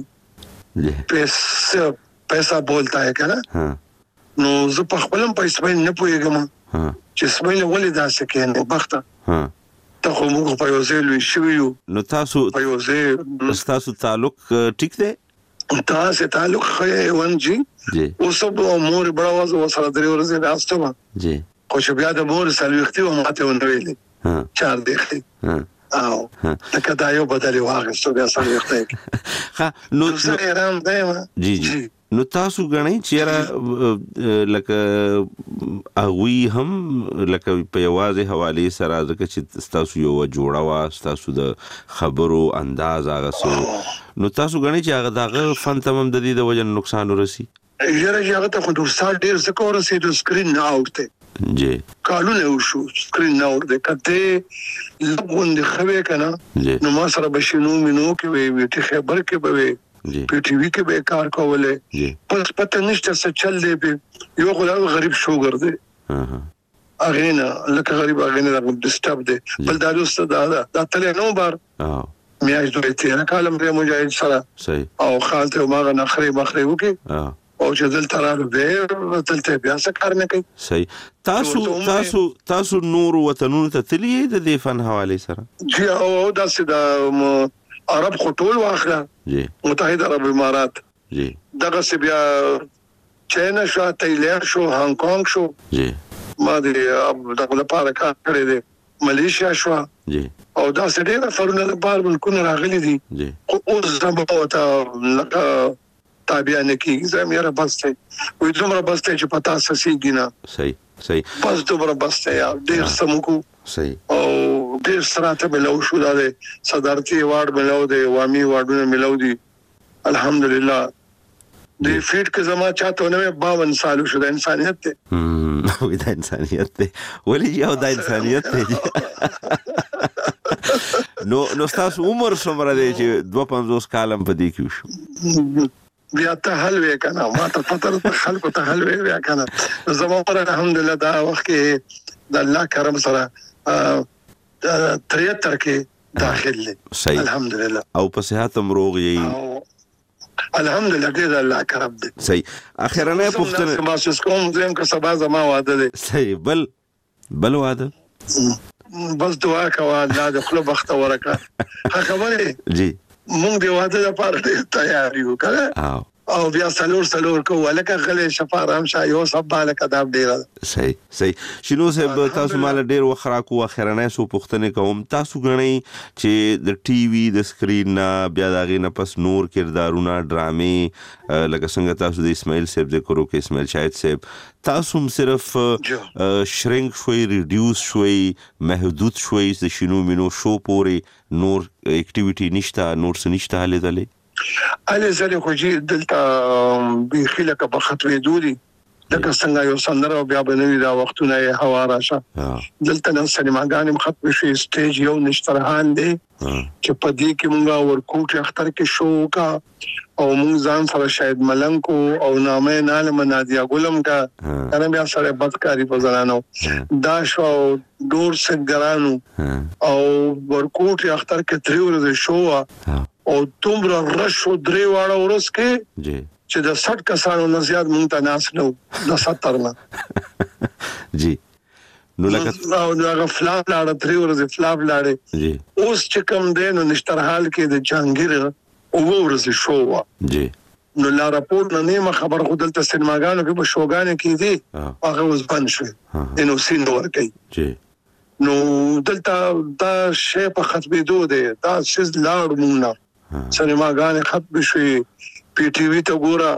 S3: راغی پیسہ بولتا ہے کنه. نو زه په خپلم په اسماعیل نه پوهیږم چې اسماعیل ولې داسې کوي. نو بخته ته خو موږ په یو ځای لوي شو یو. نو
S1: تاسو په یو ځای تاسو تعلق ټیک دی؟
S3: تاسو تعلق خې ون جی او سب امور بڑا واز وسره درې ورځې راستم جی. خو چې بیا د مور سلوختي او ماته ونویلې 4 دقیقې او لکه دا یو بدلی واغستو بیا سلوختي
S1: ها. نو
S3: زه رام دایم
S1: جی نو تاسو غنئ چیرې لکه اغوی هم لکه په یوازې حواله سره ځکه چې تاسو یو جوړه وا تاسو د خبرو انداز هغه سو. نو تاسو غنئ چې هغه دغه فن تمام د دې د وجه نقصان ورسي.
S3: یاره هغه ته خو د سال ډیر څه کورسي د سکرین نه اوټه
S1: جی
S3: کالونه وشو سکرین نه اوټه کته لګون د خوي کنه. نو ما سره بشینو مينو کې وي ته خبر کې به په ټي وي کې به کار کوله پس پته نشته څه چل دی په یو غریب شوګر دی اغینا لکه غریب اغینا د ډسټرب دی بل دا دوست دا تل نو بار میاش دوی ته کالم ری مجاهد سره
S1: صحیح
S3: او خالته ما نه خري مخري وکي او چې دل تراله به تلته بیا څه کار نه کوي.
S1: صحیح. تاسو نور وطنونو ته تللی د دې فن حواله سره
S3: جی او دا سده عرب خطول واخله
S1: جی
S3: متحده عرب امارات
S1: جی
S3: دغه سی بیا چاینا شو تایلند شو هانګ کانګ شو
S1: جی
S3: ما دې دغه لپاره کار کړی دی ملیشیا شو
S1: جی
S3: او دا څه فرونه لپاره بالکل راغلي دي
S1: جی
S3: اوس زموږ ته تابع نه کیږي زموږه بس ته وې څومره بس ته چې پتا سسيږي نه.
S1: صحیح
S3: بس دومره بس ته یا ډیر سمکو
S1: صحیح
S3: او ډیر سراته ملو شو دا صدارتي وارد ملو دی عوامي واردونه ملو دي الحمدلله. د فیټ کې زما چاته نه 52 سال شو د انسانيت ته
S1: وې د انسانيت ته ولې یو د انسانيت ته نو تاسو عمر څومره دی چې 52 کالم پدې کې شو
S3: بیا ته حلوه کنه ما ته پتر خلکو ته حلوه بیا کنه زما پر الحمدلله دا وخت کې د الله کرم سره 73 کې داخل دي الحمدلله
S1: او په صحت امروغ یې
S3: الحمدلله دې الله کرم دي.
S1: صحیح. اخرنه پوښتنه
S3: ما څه کوم زم که سبا زما واده دي.
S1: صحیح. بل واده
S3: بس دعا کوه الله د خپل بخت ورکه خبره
S1: جی
S3: مونږ دی واده لپاره تیار یو کړه او بیا سلور کو ولکه غلې شفارام شایو سب بالک ادب ډیر.
S1: صحیح. شنو صاحب تاسو مال ډیر وخرا کو اخرنه سو پښتنه کوم تاسو غنئ چې د ټي وي د سکرین نه بیا داغه نه پس نور کردارونه ډرامې لکه څنګه تاسو د اسماعیل صاحب ذکر وکړ اسماعیل شاهد صاحب تاسو صرف شرینک شوي ریډیوس شوي محدود شوي د شنو مينو شو پوري نور اکټیویټي نشته نور څه نشته لیدلې
S3: علي زری خو جی دلته به خلک په خطوې دودي لکه څنګه یو سندره بیا بنوي دا وختونه هوا راشه دلته نن سینماګانې ختم شي سټیج یو نشترهان دی چې په دې کې مونږه ورکوټ اختر کې شو کا او مونږ ځان سره شاید ملنګ کو او نامه نالم نادیا ګلم کا کنه بیا سره بدکاری په زنانو دا شو ډور سګرانو او ورکوټ اختر کې 3 ورځې شو او تومره رشو درې واړه ورس کې
S1: جی
S3: چې د 60 کسانو نه زیات مونږ ته ناس نو د 70 نه
S1: جی نو لکه
S3: او دا فلاپ لاړه 3 ورځې فلاپ لاړه
S1: جی
S3: اوس چې کوم دی نو نشترحال کې د جهانگیر او ورځې شو
S1: جی
S3: نو لا راپور نه خبر خودلته سینماګانو کې په شوګانې کې دي هغه اوس بند شو نو سین ورکي
S1: جی
S3: نو دلته دا شی په ختمېدو دی دا شز لاړ مونږ سینماګانې ختم شوي پی ټي وي ته ګوره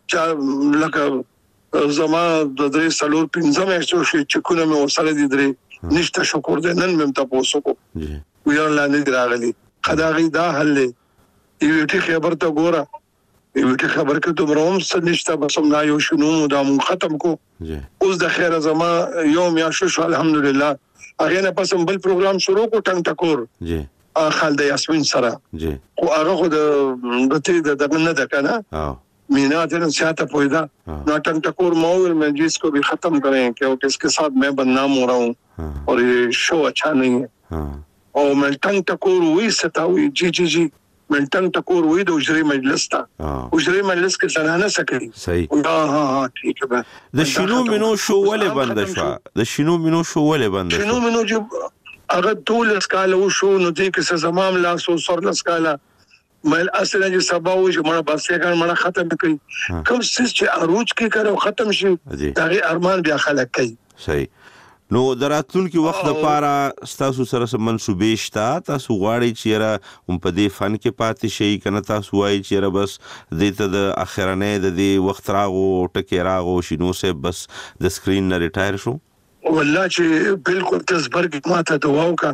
S3: چا لکه زما د 3-4-5 میاشتو شي چې کونه مې وسره دي درې نشته شکر دې نن مې تاسو کو ویل نه دی راغلي خدای دا حل یو ټی خبر ته ګوره یو ټی خبر کې ته روم څه نشته بس ما یو شنو دا مون ختم کو اوس د خیره زما یوم یا شو الحمدلله هغه نه پس بل پروګرام شروع کو ټنګ ټکور
S1: جی
S3: خالد یاسمین سره
S1: جی
S3: خو هغه خو د دغه نه ده کنه मीना तेरे सियाता पोइदा नाटक टकोर माहौल में जिसको भी खत्म करें क्योंकि इसके साथ मैं बदनाम हो रहा हूँ और ये शो अच्छा नहीं है। और मैं टंग टकोर हुई सता हुई जी मैं टंग टकोर हुई तो उजरे मजलिस था, उजरे मजलिस के सराहना सके
S1: सही।
S3: हाँ ठीक है।
S1: द शिनो मिनो शो वाले बंद शो, द शिनो मिनो शो वाले बंद
S3: शिनो मिनो जो अगर तूल स्काला वो शो नदी के सजमाम ला सो सर स्काला मैं असला जो सबा हुई जो मरा बस कर मरा खत्म कई कम सिस जे अरूज के करो खत्म शो तारे अरमान भी खलक कई
S1: सही। نو دراتون کې وخت د پاره تاسو سره سم منسوبې شته، تاسو غواړئ چې را هم په دې فن کې پاتې شئ کنه تاسو وایي چې را بس دې ته د اخرنۍ د دې وخت راغو ټکي راغو شنو سه بس د سکرین نه ریټایر شو؟
S3: والله چې بالکل تصبر کې ماته دعا وکړه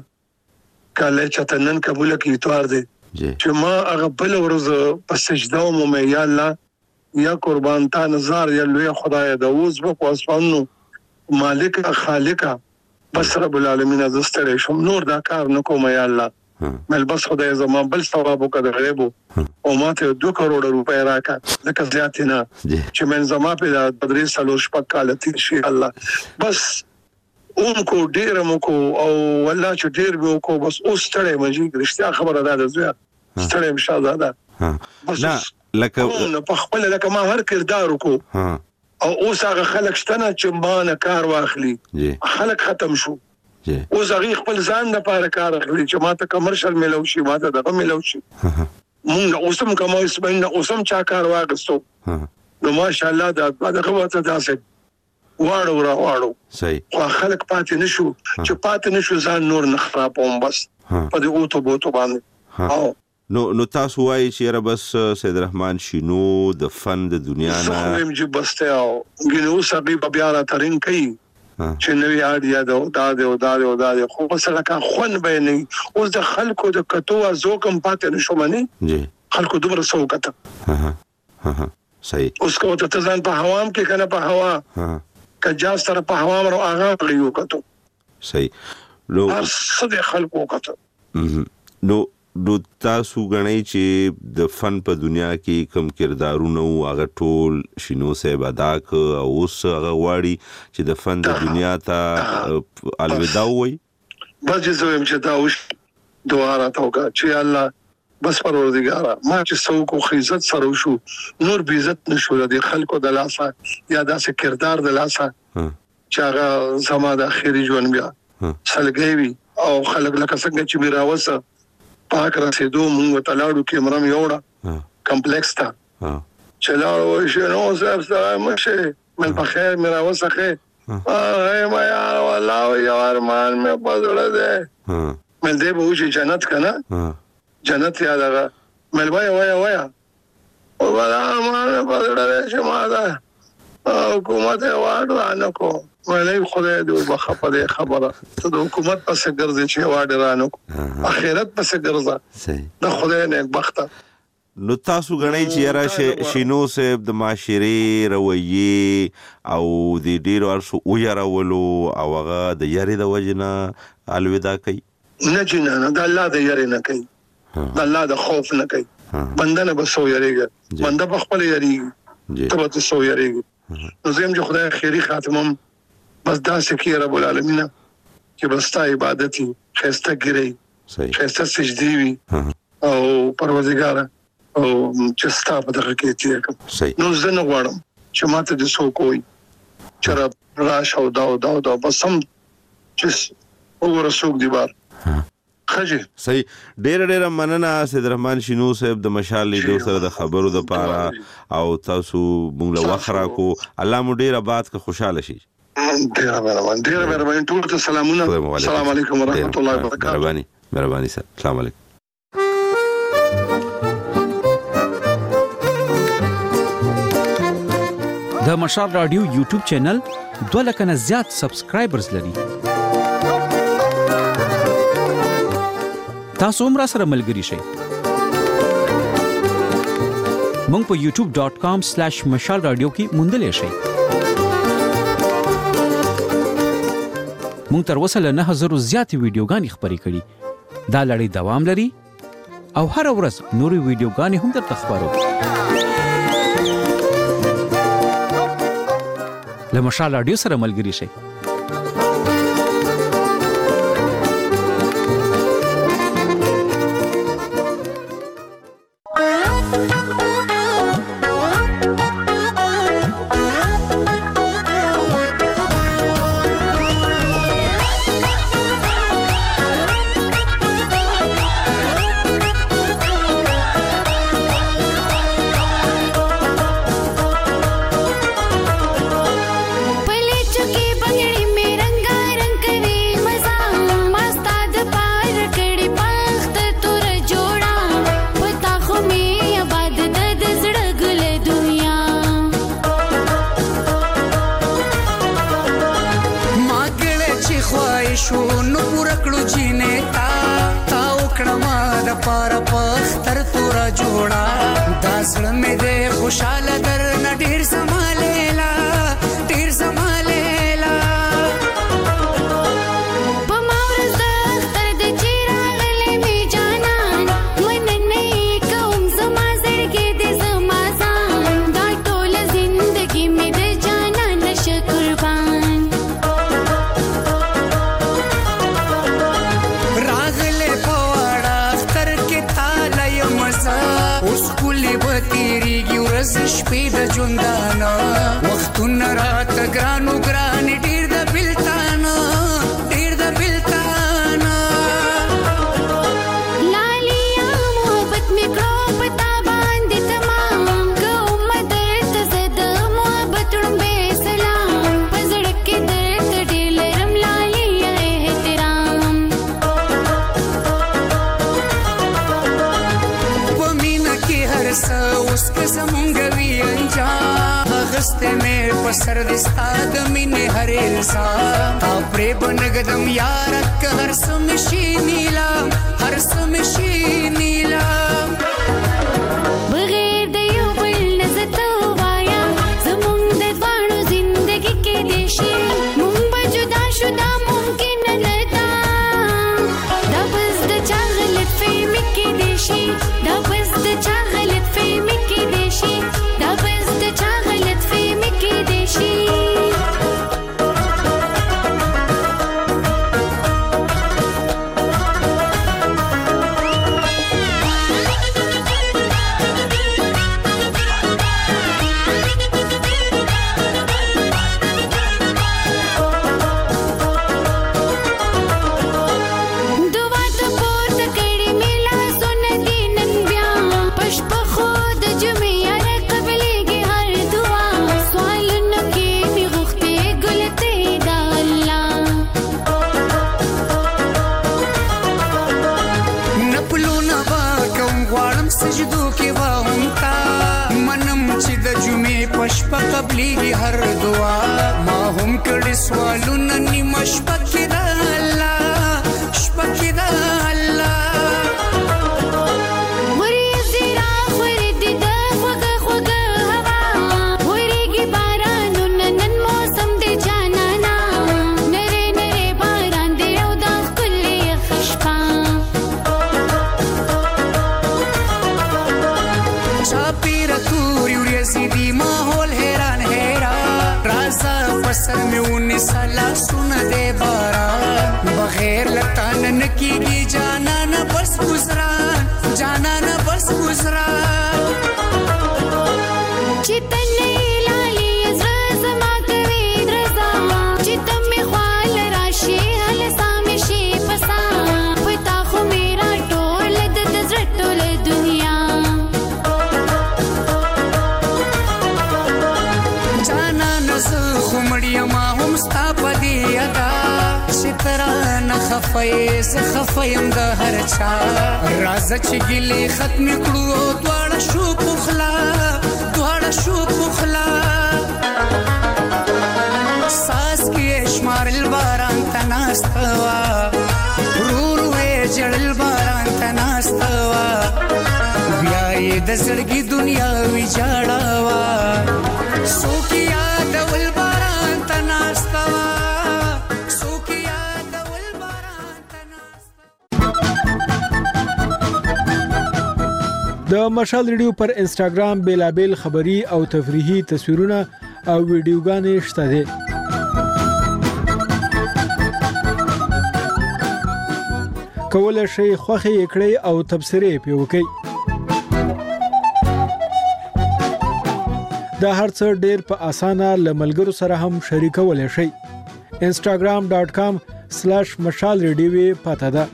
S3: کله چې تنن قبول کړي اتوار دې چې ما هغه بل ورځ په سجده مې یا الله یا قربان تا نظر یا لوی خدای د اوس په اسمانو مالک خالق بس رب العالمین زستړې شم نور دا کار نکوم یا الله مل بس خدای زما بل ثواب وکړ غیبو او ماته 2 کروڑ روپے راکړه لکه زیات نه چې من زما په تدریس سلو شپک کاله تیر شي الله بس کو ډیر مو کو او والله چې ډیر مو کو بس اوس ستړې مې رښتیا خبره ده زه ستړې مشاهده بس لکه په خپل لکه ما هر کردار وکړو او اوس هغه خلک شتنه چې باندې کار واخلي خلک ختم شو اوس هغه خپل ځان د پاره کار اخلي چې ماته کمرشل ملو شي ماته دغه ملو شي مونږ اوسم کومه اسمنه اوسم چا کار واغستو نو ماشاءالله دا خبره تاسو واړو
S1: صحیح
S3: خو خلک پاتې نشو چې پاتې نشو ځان نور نه خرابوم بس په دې اوټو بوتو باندې او
S1: نو تاسو وایي چې را بس سید رحمان شینو د فن د دنیا نه
S3: زم چې بسته او ګینو سبي بیا را ترين کوي چې نوې اړیا دا خو بس لکه خون به نه اوس د خلکو د کتو زوکم پاتې نشو مني
S1: جی
S3: خلکو دومره سوکته
S1: صحیح
S3: اوس کو ته ځان په هوام کې کنه په هوا کجا سره په هوا مرو هغه غيو کتو
S1: صحیح لو
S3: هر څه د خلکو کتو
S1: نو تاسو غنئ چې د فن په دنیا کې کم کردارونه او هغه ټول شینو صاحب ادا ک او اوس هغه واړي چې د فن د دنیا ته الوداع وي
S3: بس زویم چې دا وش دعا راته چې الله بس پروردگار ما چې څوک خو عزت سره شو نور به عزت نشو د خلکو د لاسه یا داسې کردار د لاسه چې هغه زما د اخیری ژوند بیا سلګوي او خلک لکه څنګه چې میراوسه پاک رسیدو مونږ ته لاړو کې مرم یوړه کمپلیکس تا چلاو شنو صاحب سلام شه من په خیر میرا وسخه ما یا والله یا ارمان مې پزړه ده من دې به وشي جنت کنه جنت یاد راغ مل وای او ولا ارمان مې پزړه ده چې ما دا حکومت واړه نه کو ولې خدای دې بخپه خبره ته د حکومت پس ګرځي چې واړه رانو اخرت پس ګرځا
S1: صحیح
S3: د خدای نه بخته
S1: نو تاسو غنئ چې را شینو صاحب د معاشري رویه او د ډیرو ارسو او یارولو او هغه د یاري د وجنه الوداع کوي
S3: نه جنانه د الله د یاري نه کوي د الله د خوف نه کوي بنده نه بسو یریږي بنده په خپل یریږي ته به سو یریږي نو زم چې خدای خیری خاتمم بس دا سکی رب العالمین چې بس تا عبادتي خسته ګري خسته سجدي وي او پروردگار او چې ستا په دغه کې تیر نو زه نه غواړم چې ماته د سو کوی چې راشه او دا بس هم چې ورسوک دی بار خجه
S1: صحیح ډېر مننه سید رحمان شینو صاحب د مشال لیدو سره د خبرو د پاره او تاسو موږ له وخره کو الله مو ډېر آباد که خوشاله شي
S3: ډېر مهرباني ټول ته سلامونه السلام علیکم ورحمت الله وبرکاته
S1: مهرباني سر السلام علیکم
S9: د مشال رادیو یوټیوب چینل 2 لک نه زیات سبسکرایبرز لري تاسو هم را سره ملګري شئ مونږ په youtube.com/mashalradio کې موندلې شئ مونږ تر اوسه له 9000 زیاتې ویډیوګانې خپرې کړې دا لړۍ دوام لري او هر ورځ نورې ویډیوګانې هم درته خبرو له مشال رادیو سره ملګري شئ.
S10: خفایم د هر چا راځه چې ګلې ختم کړو دواړه شو پخلا ساس کې شمار الباران تناستوا رو جړل باران تناستوا بیا یې د زړګي دنیا ویجاړوا سوکیا دول باران تناستوا
S2: د مشال ریډیو پر انسټاګرام بیلابل خبری او تفریحي تصویرونه او ویډیوګانې شته دي. کولای شئ خوښه یې کړئ او تبصرې پې وکړئ. دا هر څه ډېر په اسانه له ملګرو سره هم شریکولی شئ. instagram.com/مشال ریډیو پته ده.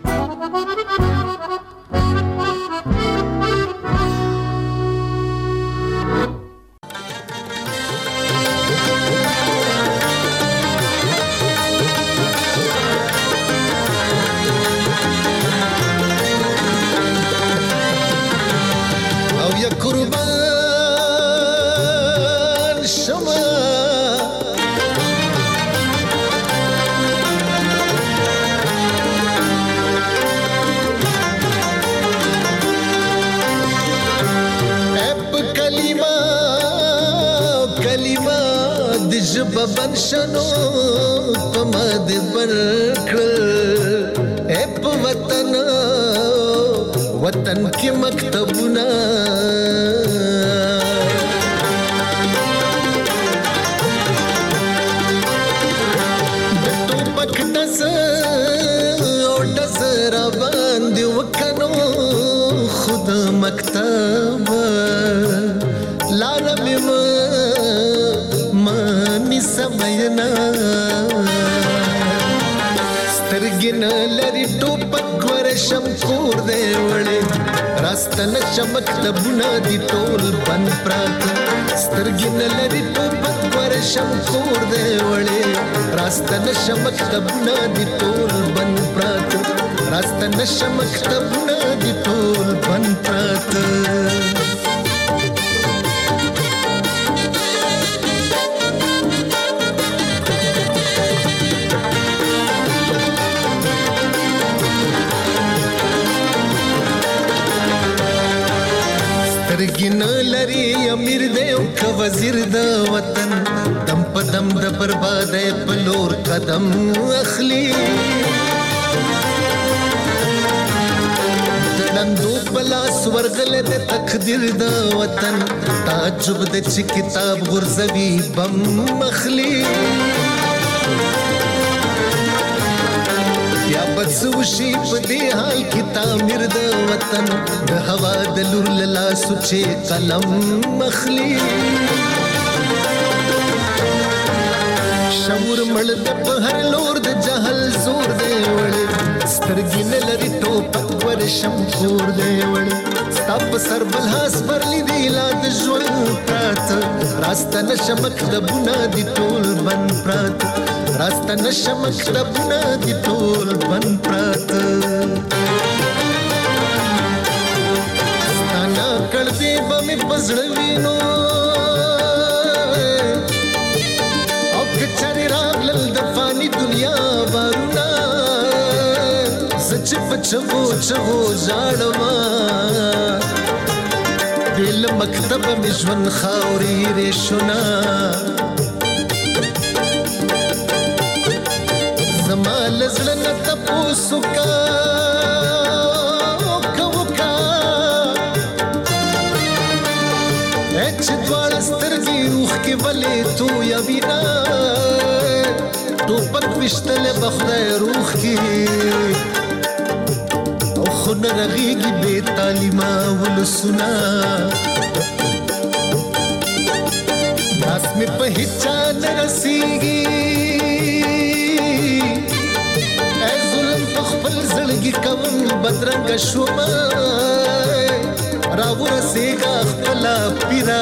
S11: بنشنو پمد برکل اپ وطن کی مکتبنا دتو پکدس او دزر باندې وکنو خود مکتب لارم سمينا سترګن لري ټوپک ورشم کور دی وړي راستنه چمک تبونه دي ټول بن پراک سترګن لري ټوپک ورشم کور دی وړي راستنه چمک تبونه دي ټول بن پراک راستنه چمک تبونه دي ټول بن پراک. سترګن لري امیر دی او ک وزیر د وطن دم په دم د برباد په لور قدم اخلي دلندو پلاس ورغله د تقدیر د وطن تعجب د چې کتاب غرزوي بم مخلي یا بسوشي په دې حال کې تعمیر د وطن د هوا د لور لا سوچې قلم مخلي شور مړ د په هر لور د جهل زور دی وړي سترګې نه لري ټوپک ورشم کور دی وړي ستا په سر بل هاس برلی دی لا د ژوند پراته راستنه شمک د بونه دي ټول بن پراته راستنه شمک د بونه دي ټول بن پراته ستانا کړدې به مې پزړه وینو او کچاري راغلل د فاني دنیا بارونه سچ پچو چغو ژړما دل مکتب مې ژوند خاورې ریشونه زما لزړه نه تپوسو کا چې دواړه سترګې روح کې ولې تو یا وینا ټوپک وشتل به خدای روح کې او خو نه رغېږي بې تعلیمه ولسونه لاس مې په هیچا نه رسېږي ای ظلم په خپل زړګي کوم بدرنګه شومه راورسېږه خپله پیره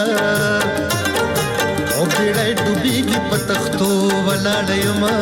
S11: او بیړی ډوبېږي په تختو ولاړه یمه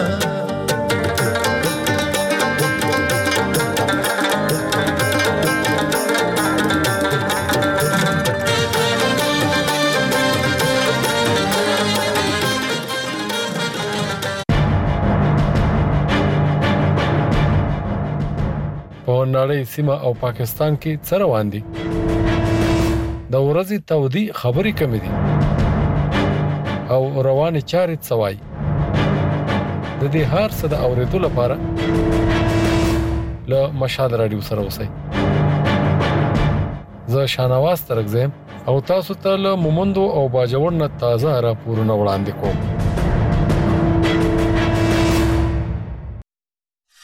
S12: په نړۍ سیمه او پاکستان کې څه روان دي د ورځې تودي خبرې کمې دي او روانې چارې څوای د دې هر څه د اورېدو لپاره له مشال رادیو سره اوسئ زه شانواز ترګزم او تاسو ته له مومندو او باجوړ نه تازه راپورونه وړاندې کوم.